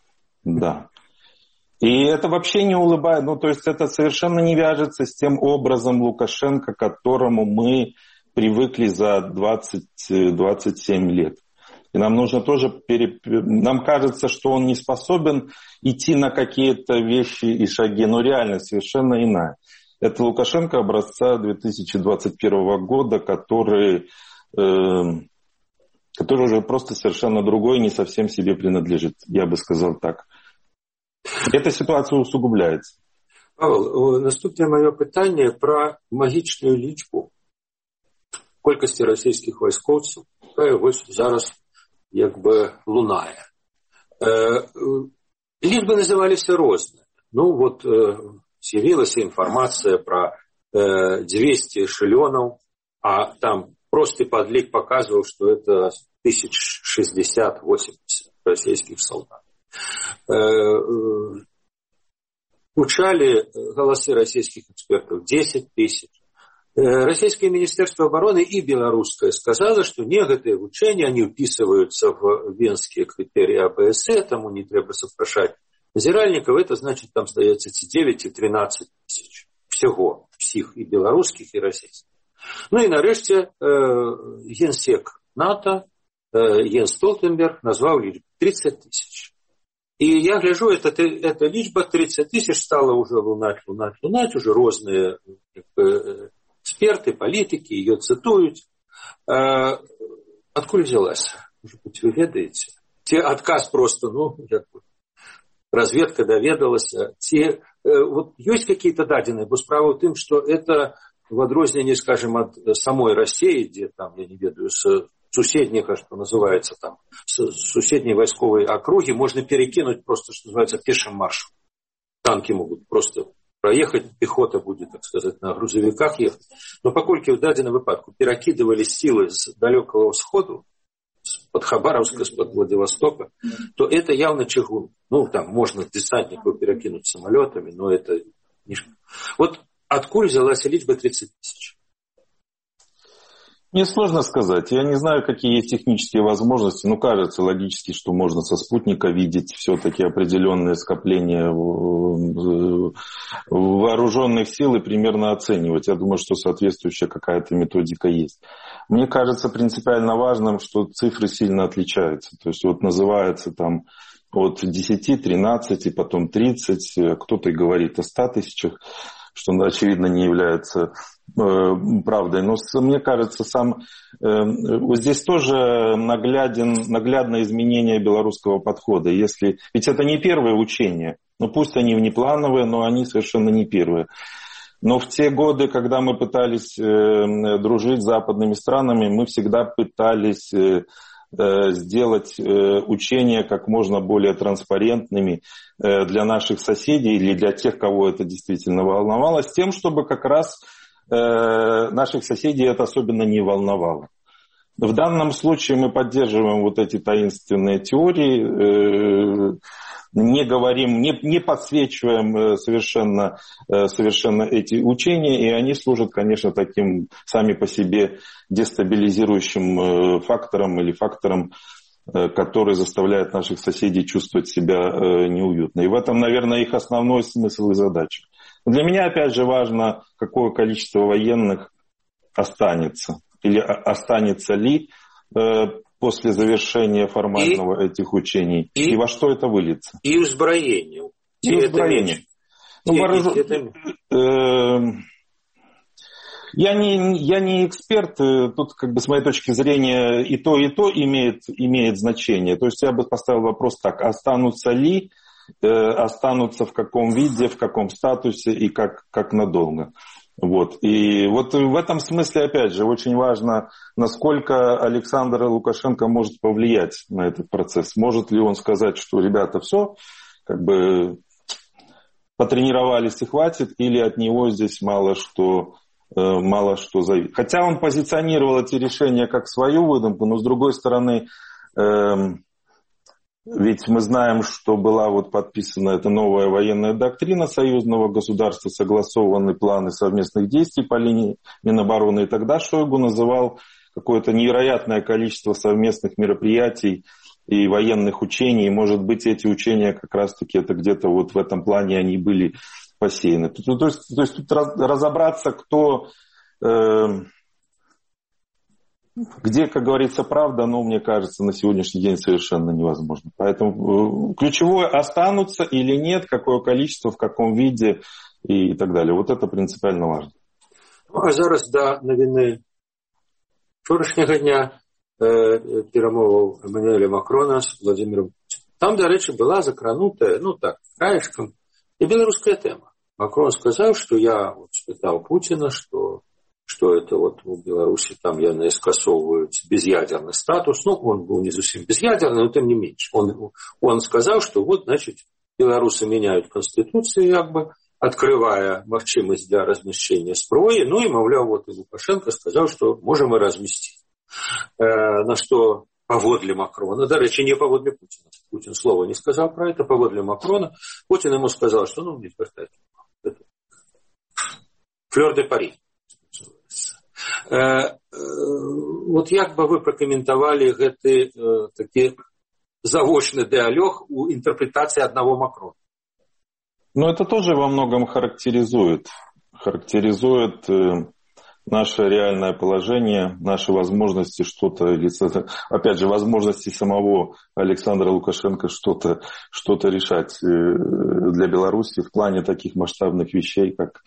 И это вообще не улыбает, то есть это совершенно не вяжется с тем образом Лукашенко, к которому мы привыкли за 20-27 лет. И нам нужно тоже, нам кажется, что он не способен идти на какие-то вещи и шаги, но реальность совершенно иная. Это Лукашенко образца 2021 года, который уже просто совершенно другой, не совсем себе принадлежит, я бы сказал так. Эта ситуація усугубляється. Павел, наступне моє питання про магічну лічбу кількості російських військовців, яка ось зараз якби лунає. Лічби називалися різні. З'явилася інформація про 200 эшелонов, а там простий подлик показывал, что это 1060-80 российских солдат. Учали голосы российских экспертов 10 тысяч. Российское Министерство обороны и белорусское сказало, что некоторые учения, они вписываются в венские критерии АБСЕ, тому не треба запрошать назиральников, это значит, там сдается 9 и 13 тысяч всего, всех и белорусских, и российских. И нарешті генсек НАТО Йенс Столтенберг назвал лічбу 30 тысяч. И я гляжу, эта лічба 30 тысяч стала уже лунать, уже разные эксперты, политики ее цитуют. Откуда взялась? Может быть, вы ведаете? Отказ просто, разведка доведалась. Есть какие-то даденые, бо справа в том, что это в адрозненні, скажем, от самой России, где там, я не ведаю, с суседнего, что называется, там, с суседней войсковой округи, можно перекинуть просто, что называется, пешим маршем. Танки могут просто проехать, пехота будет, так сказать, на грузовиках ехать. Но покольки в даденном выпадку перекидывали силы с далекого восхода, с-под Хабаровска, с-под Владивостока, то это явно чугун. Там можно десантников перекинуть самолетами, но это не... Откуда взялась личба 30 тысяч? Мне сложно сказать. Я не знаю, какие есть технические возможности. Кажется логически, что можно со спутника видеть все-таки определенные скопления вооруженных сил и примерно оценивать. Я думаю, что соответствующая какая-то методика есть. Мне кажется принципиально важным, что цифры сильно отличаются. То есть называется там от 10, 13 и потом 30. Кто-то говорит о 100 тысячах, что, очевидно, не является правдой. Но мне кажется, здесь тоже наглядное изменение белорусского подхода. Ведь это не первые учения. Пусть они внеплановые, но они совершенно не первые. Но в те годы, когда мы пытались дружить с западными странами, мы всегда пытались сделать учения как можно более транспарентными для наших соседей или для тех, кого это действительно волновало, с тем, чтобы как раз наших соседей это особенно не волновало. В данном случае мы поддерживаем вот эти таинственные теории, не говорим, не подсвечиваем совершенно эти учения, и они служат, конечно, таким сами по себе дестабилизирующим фактором или фактором, который заставляет наших соседей чувствовать себя неуютно. И в этом, наверное, их основной смысл и задача. Для меня, опять же, важно, какое количество военных останется. Или останется ли после завершения формального этих учений. И во что это выльется. И узброение. Я не эксперт, тут как бы с моей точки зрения и то имеет значение. То есть я бы поставил вопрос так, останутся ли, останутся в каком виде, в каком статусе и как надолго. Вот. И вот в этом смысле, опять же, очень важно, насколько Александр Лукашенко может повлиять на этот процесс. Может ли он сказать, что, ребята, все, как бы потренировались и хватит, или от него здесь мало что зависит. Хотя он позиционировал эти решения как свою выдумку, но с другой стороны, ведь мы знаем, что была вот подписана эта новая военная доктрина союзного государства, согласованы планы совместных действий по линии Минобороны. И тогда Шойгу называл какое-то невероятное количество совместных мероприятий и военных учений. И, может быть, эти учения как раз-таки это где-то вот в этом плане они были посеяны. То есть тут разобраться, кто... Где, как говорится, правда, но, мне кажется, на сегодняшний день совершенно невозможно. Поэтому ключевое, останутся или нет, какое количество, в каком виде и так далее. Вот это принципиально важно. А зараз до новины вчорашнього дня перемоваў Эммануэля Макрона с Владимиром Путиным. Там, до речи, была закранутая, краешком, и белорусская тема. Макрон сказал, что я спытал Путина, что это вот в Беларуси там яны скасовывают безъядерный статус. Он был не совсем безъядерный, но тем не меньше. Он сказал, что вот, значит, белорусы меняют конституцию, как бы, открывая магчимость для размещения зброи. И, мовляв, вот и Лукашенко сказал, что можем и разместить. На что поводле Макрона, до речи, не поводле Путина. Путин слова не сказал про это, поводле Макрона. Путин ему сказал, что не звертайте. Флёр де Пари. Вот як бы вы прокомментовали гэты такі завочны дыалог у интерпретации одного Макрона? Это тоже во многом характеризует наше реальное положение, наши возможности что-то, опять же, возможности самого Александра Лукашенко что-то решать для Беларуси в плане таких масштабных вещей, как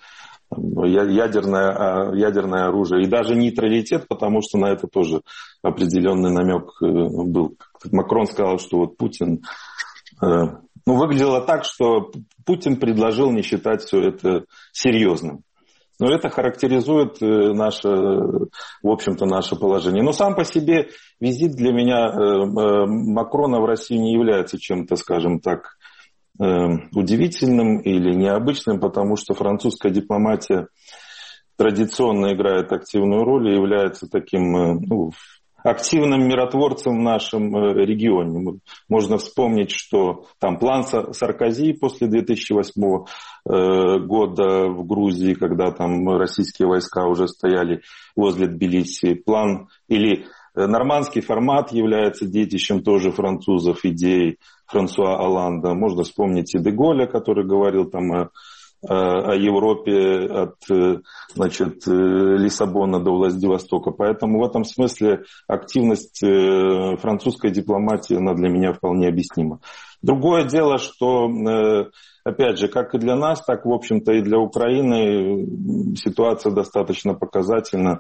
ядерное оружие и даже нейтралитет, потому что на это тоже определенный намек был. Макрон сказал, что вот Путин... выглядело так, что Путин предложил не считать все это серьезным. Но это характеризует наше положение. Но сам по себе визит для меня Макрона в Россию не является чем-то, скажем так, удивительным или необычным, потому что французская дипломатия традиционно играет активную роль и является таким активным миротворцем в нашем регионе. Можно вспомнить, что там план Саркози после 2008 года в Грузии, когда там российские войска уже стояли возле Тбилиси, план или нормандский формат является детищем тоже французов, идей Франсуа Олланда. Можно вспомнить и де Голля, который говорил там о Европе от Лиссабона до Владивостока. Поэтому в этом смысле активность французской дипломатии, она для меня вполне объяснима. Другое дело, что, опять же, как и для нас, так, в общем-то, и для Украины ситуация достаточно показательна.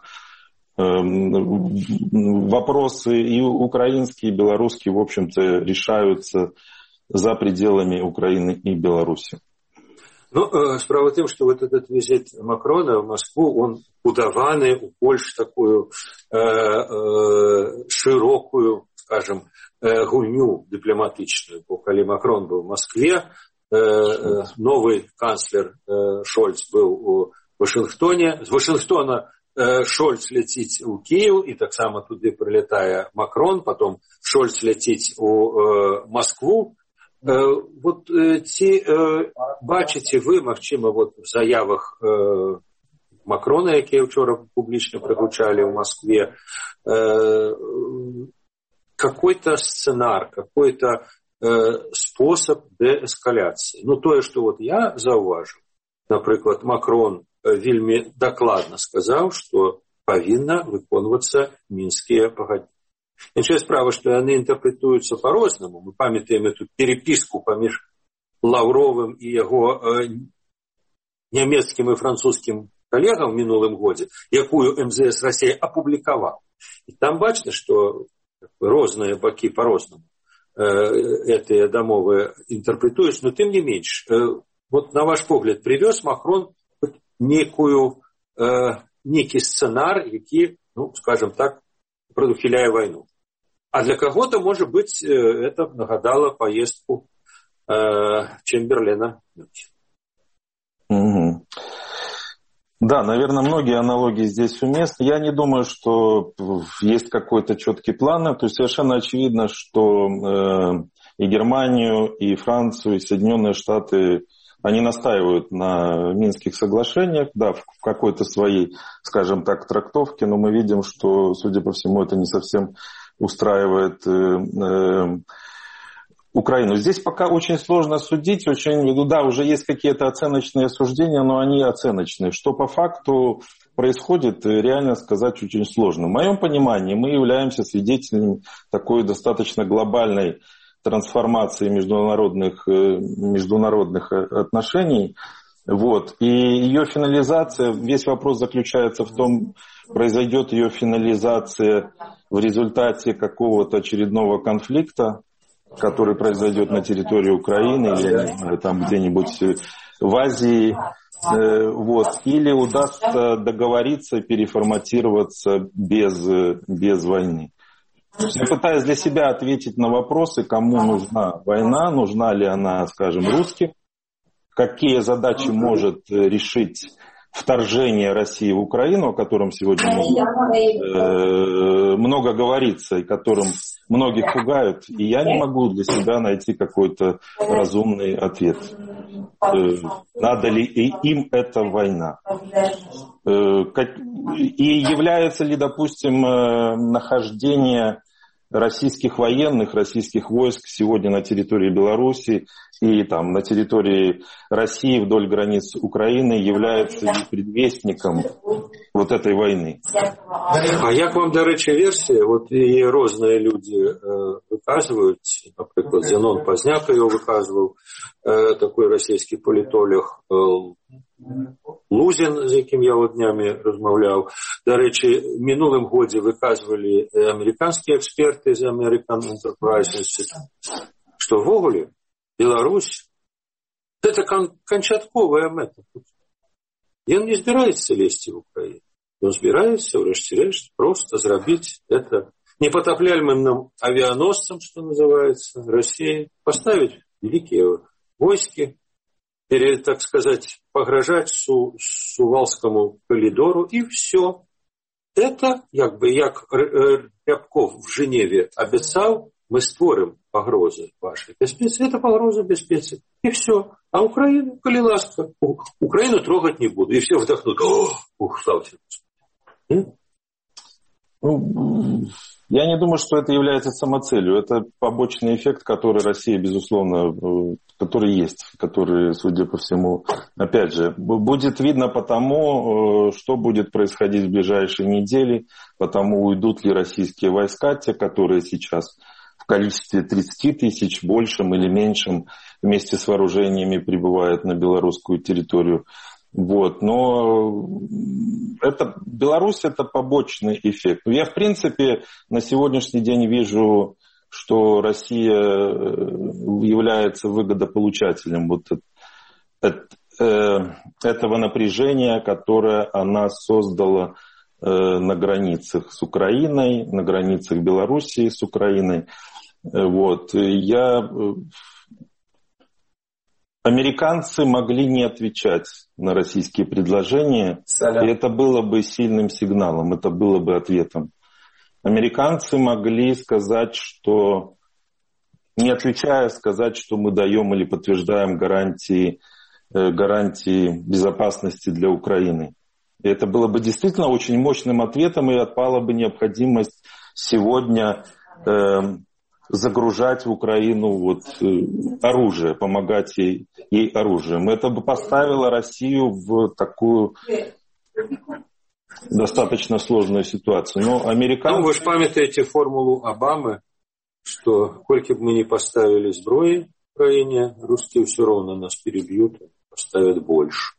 Вопросы и украинские, и белорусские, в общем-то, решаются за пределами Украины и Беларуси. Справа в тым, што вот этот визит Макрона в Москву, он удаваны у больш такую широкую, скажем, гульню дыпламатычную. Калі Макрон был в Москве, новый канцлер Шольц был у Вашингтоне. С Вашингтона Шольц ляціць у Кіеў, і таксама туды прылятае Макрон, потом Шольц ляціць у Москву. Вот ці бачыце вы, магчыма, вот в заявах Макрона, якія вчора публічна прагучалі ў Москве, какой-то сценар, какой-то способ деэскаляцыі. Ну, тое, што вот я заўважыў, напрыклад, Макрон вельмі дакладна сказаў, што павінна выконвацца мінскія пагадненні. Іншая справа, што яны інтэрпрэтуюцца па-рознаму. Мы памятаем эту перепіску паміж Лаўровым і яго нямецкім і французскім калегам в мінулым годзе, якую МЗС Расіі апублікаваў. І там бачна, што розныя бакі па-рознаму гэтыя дамовы інтэрпрэтуюць, но тым не менш, вот на ваш погляд, привёз Макрон некі сцэнар, які, ну, скажем так, прадухіляе вайну. А для кого-то, может быть, это нагадало поездку Чемберлена. Угу. Да, наверное, многие аналогии здесь уместны. Я не думаю, что есть какой-то четкий план. То есть совершенно очевидно, что и Германию, и Францию, и Соединенные Штаты, они настаивают на Минских соглашениях, да, в какой-то своей, скажем так, трактовке, но мы видим, что, судя по всему, это не совсем устраивает Украину. Здесь пока очень сложно судить, да, уже есть какие-то оценочные суждения, но они оценочные. Что по факту происходит, реально сказать очень сложно. В моем понимании мы являемся свидетелями такой достаточно глобальной трансформации международных отношений. Вот. И ее финализация, весь вопрос заключается в том, произойдет ее финализация в результате какого-то очередного конфликта, который произойдет на территории Украины или, я не знаю, там где-нибудь в Азии, вот, или удастся договориться, переформатироваться без войны. Я пытаюсь для себя ответить на вопросы, кому нужна война, нужна ли она, скажем, русским, какие задачи может решить вторжение России в Украину, о котором сегодня много говорится и которым многих пугают, и я не могу для себя найти какой-то разумный ответ. Надо ли им эта война? И является ли, допустим, нахождение российских военных, российских войск сегодня на территории Беларуси и там, на территории России вдоль границ Украины является ли предвестником вот этой войны? А як вам, до речі, версія? От і різні люди виказують, наприклад, Зенон Позняк його виказував, такий російський політолог Лузін, з яким я днями розмовляв. До речі, в минулым году выказывали американские эксперты из American Enterprise Institute, что в Оголе Беларусь – это кончатковая мета. И он не собирается лезть в Украину. Он собирается, врешті-решт, просто зробить это непотопляемым авианосцем, что называется, России, поставить великие войски, так сказать, погрожать Сувалскому коридору, и все. Это, як Рябков в Женеве обещал, мы створим погрозы вашей беспеці. Это погроза беспеці. И все. А Украину, коли ласка, Украину трогать не буду. И все вздохнут. Слава тебе. Я не думаю, что это является самоцелью. Это побочный эффект, который Россия, безусловно, который есть, который, судя по всему, опять же, будет видно по тому, что будет происходить в ближайшие недели, потому уйдут ли российские войска, те, которые сейчас в количестве 30 тысяч, большим или меньшим, вместе с вооружениями прибывают на белорусскую территорию. Вот. Но Беларусь – это побочный эффект. Я, в принципе, на сегодняшний день вижу, что Россия является выгодополучателем вот этого напряжения, которое она создала на границах с Украиной, на границах Белоруссии с Украиной. Вот. Американцы могли не отвечать на российские предложения, и это было бы сильным сигналом, это было бы ответом. Американцы могли сказать, что, не отвечая, сказать, что мы даем или подтверждаем гарантии безопасности для Украины. И это было бы действительно очень мощным ответом, и отпала бы необходимость сегодня загружать в Украину оружие, помогать ей оружием. Это бы поставило Россию в такую достаточно сложную ситуацию. Но американцы... вы же памятаете формулу Обамы, что сколько бы мы ни поставили зброи в Украине, русские все равно нас перебьют, поставят больше.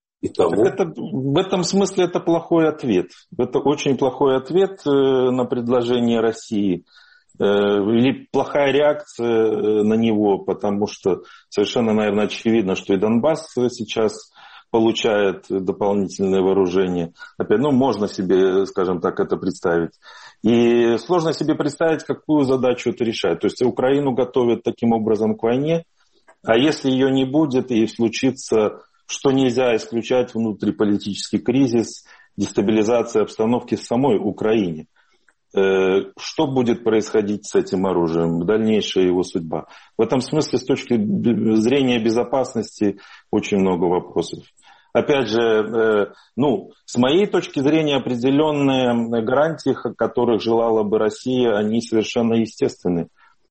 В этом смысле это плохой ответ. Это очень плохой ответ на предложение России. Или плохая реакция на него, потому что совершенно, наверное, очевидно, что и Донбасс сейчас получает дополнительное вооружение. Опять, можно себе, скажем так, это представить. И сложно себе представить, какую задачу это решает. То есть Украину готовят таким образом к войне, а если ее не будет и случится, что нельзя исключать, внутриполитический кризис, дестабилизация обстановки в самой Украине. Что будет происходить с этим оружием, дальнейшая его судьба? В этом смысле, с точки зрения безопасности, очень много вопросов. Опять же, с моей точки зрения, определенные гарантии, которых желала бы Россия, они совершенно естественны.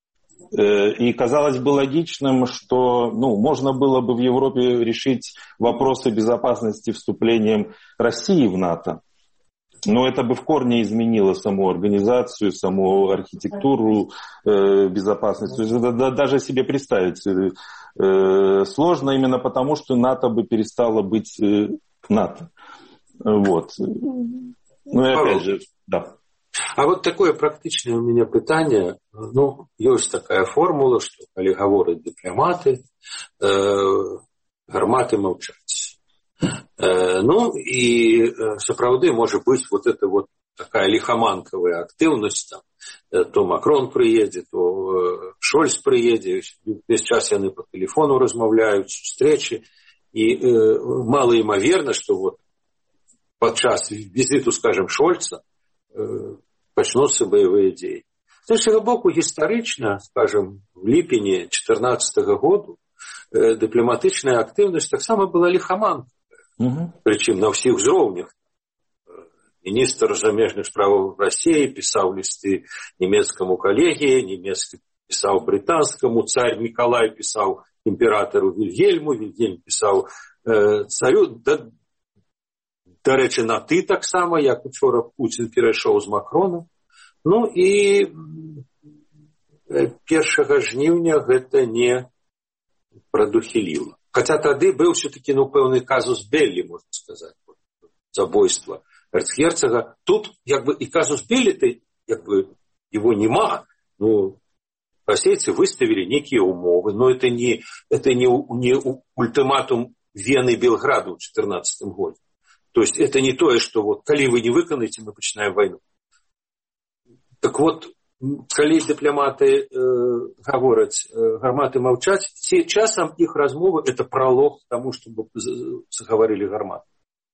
И казалось бы логичным, что можно было бы в Европе решить вопросы безопасности вступлением России в НАТО. Но это бы в корне изменило саму организацию, саму архитектуру безопасности. То есть даже себе представить сложно именно потому, что НАТО бы перестало быть НАТО. Вот. И опять же, да. А такое практичное у меня питание. Есть такая формула, что коли говорят дипломаты, гарматы молчать. І сапраўды можа быць эта такая лихоманковая актыўнасць, то Макрон прыедзе, то Шольц прыедзе, весь час яны по телефону размаўляюць, сустрэчы, і малаімаверна, што падчас візіту, скажем, Шольца пачнуцца баявыя дзеянні. З іншага боку, гістарычна, скажем, в ліпені 2014 году дыпламатычная актыўнасць таксама была лихоманкой. Причем на всех уровнях. Министр замежных справ России писал листы немецкому коллеге, немецкий писал британскому, царь Николай писал императору Вильгельму, Вильгельм писал царю. До речі, на «ты» так само, як вчора Путін перейшов з Макроном. І 1 жніўня гэта не прадухіліла. Хотя тады был все-таки, пэўны казус белли, можно сказать, забойство эрцгерцога. Тут, и казус белли-то, его нема. Российцы выставили некие умовы, но это не ультиматум Вены и Белграду в 2014 году. То есть это не то, что коли вы не выконаете, мы начинаем войну. Так калі дыпламаты гавораць, гарматы маўчаць, часам іх размовы это пролог к тому, чтобы заговорили гарматы.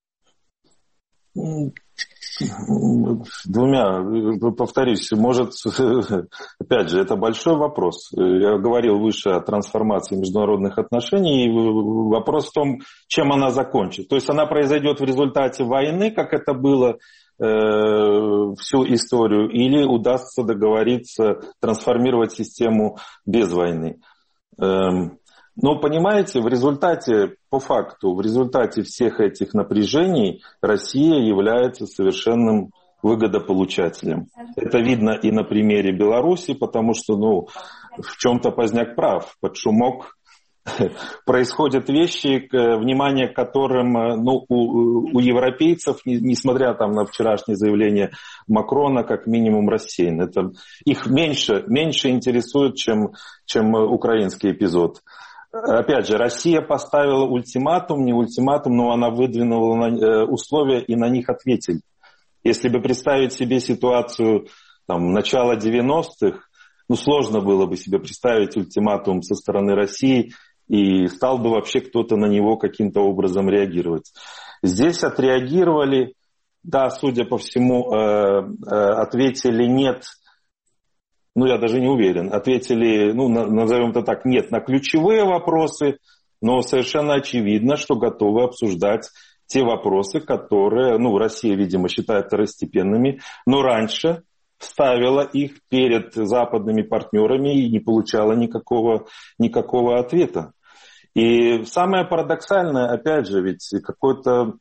Повторюсь, может, опять же, это большой вопрос. Я говорил выше о трансформации международных отношений, и вопрос в том, чем она закончится. То есть она произойдет в результате войны, как это было всю историю, или удастся договориться, трансформировать систему без войны. Но понимаете, в результате, по факту, в результате всех этих напряжений Россия является совершенным выгодополучателем. Это видно и на примере Беларуси, потому что, в чем-то Поздняк прав. Под шумок происходят вещи, внимание к которым у европейцев, несмотря на вчерашнее заявление Макрона, как минимум рассеян. Это их меньше интересует, чем украинский эпизод. Опять же, Россия поставила ультиматум, не ультиматум, но она выдвинула условия и на них ответили. Если бы представить себе ситуацию начала 90-х, сложно было бы себе представить ультиматум со стороны России и стал бы вообще кто-то на него каким-то образом реагировать. Здесь отреагировали, да, судя по всему, ответили нет, я даже не уверен, ответили, назовем это так, нет на ключевые вопросы, но совершенно очевидно, что готовы обсуждать те вопросы, которые, Россия, видимо, считает второстепенными, но раньше ставила их перед западными партнерами и не получала никакого ответа. И самое парадоксальное, опять же, ведь какой-то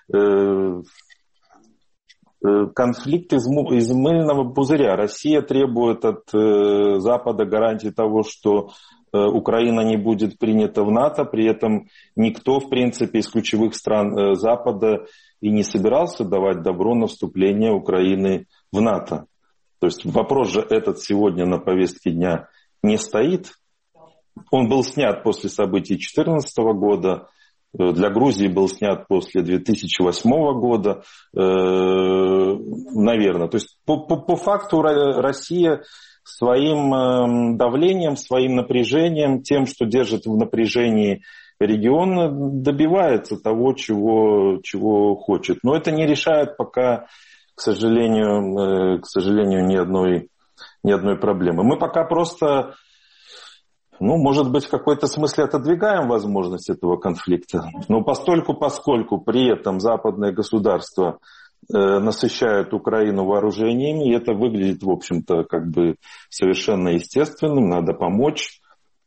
конфликт из мыльного пузыря. Россия требует от Запада гарантии того, что Украина не будет принята в НАТО, при этом никто, в принципе, из ключевых стран Запада и не собирался давать добро на вступление Украины в НАТО. То есть вопрос же этот сегодня на повестке дня не стоит. Он был снят после событий 2014 года, для Грузии был снят после 2008 года, наверное. То есть по факту Россия своим давлением, своим напряжением, тем, что держит в напряжении регион, добивается того, чего хочет. Но это не решает пока, к сожалению, ни одной проблемы. Мы пока просто, может быть, в какой-то смысле отодвигаем возможность этого конфликта. Но поскольку при этом западные государства насыщают Украину вооружениями, и это выглядит, в общем-то, совершенно естественным, надо помочь.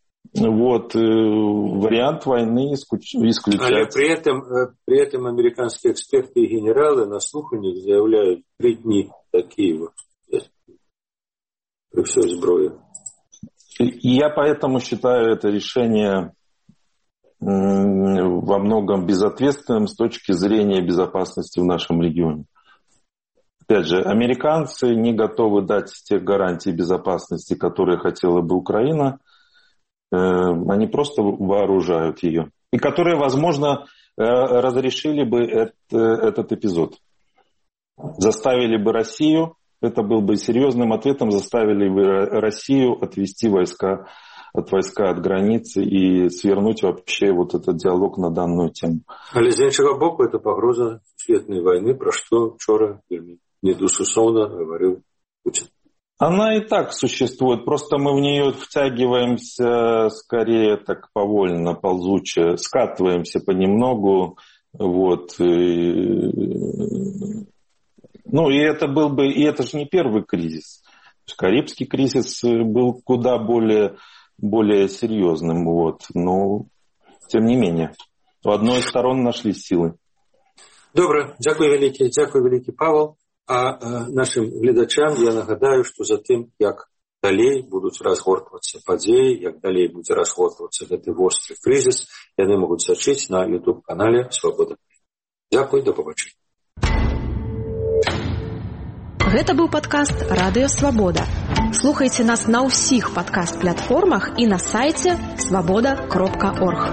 Вариант войны исключается. Але при этом американские эксперты и генералы на слуханиях заявляют 3 дня до Киева при всей зброе. И я поэтому считаю это решение во многом безответственным с точки зрения безопасности в нашем регионе. Опять же, американцы не готовы дать тех гарантий безопасности, которые хотела бы Украина. Они просто вооружают ее. И которые, возможно, разрешили бы этот эпизод. Заставили бы Россию, это был бы серьезным ответом, заставили бы Россию отвести войска от границы и свернуть вообще этот диалог на данную тему. Але з іншого боку, это погроза светлой войны, про что вчера недосусловно говорил Путин. Она и так существует, просто мы в нее втягиваемся скорее так повольно, ползуче, скатываемся понемногу, и это же не первый кризис. Карибский кризис был куда более серьезным, но тем не менее, у одной из сторон нашлись силы. Добре, дякую великий Павел. А нашим глядачам я нагадаю, что за тем, як далей будут разгортваться подеи, як далей будет разгортваться гэты вострый кризис, яны могут сачыць на YouTube-канале «Свобода». Дякую, до побачення. Гэта быў падкаст «Радыё Свабода». Слухайце нас на ўсіх падкаст-платформах і на сайце свабода.орг.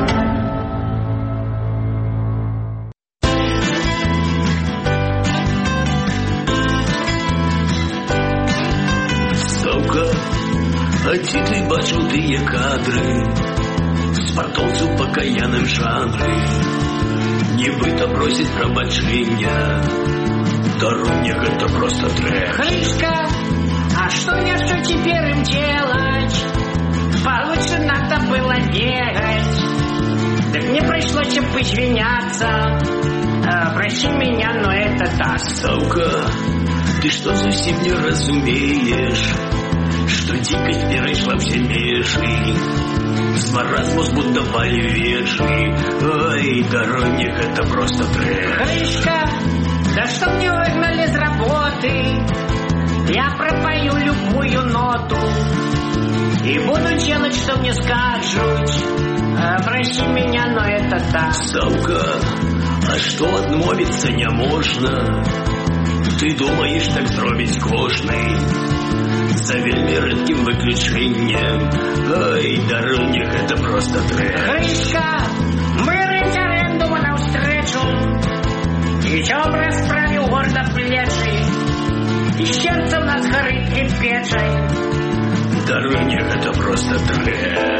А ці ты бачыў тыя кадры спартоўцаў па каяным жанры, нібыта просіць прабачэння, даруй мне гэта просто трэш. Хрышка, а что еще теперь им делать? Получше надо было бегать. Так мне пришлось им извиняться. Прости меня, но это так. Саука, ты что совсем не разумеешь, что дикость перешла все межи, с маразмус будто повеши. Ой, даруй мне это просто трэш. Хрышка, да что мне выгнали с работы? Я пропою любую ноту и буду делать, что мне скажут. Прости меня, но это так. Саука, а что отмовиться не можно? Ты думаешь, так зробить кожный, за вельми редким выключением. Ой, даруй мне это просто трэш. Хрышка, мы референдум навстречу, и добре справил гордо плечи, и сердце у нас горит кипячей. Даруй мне это просто трэш.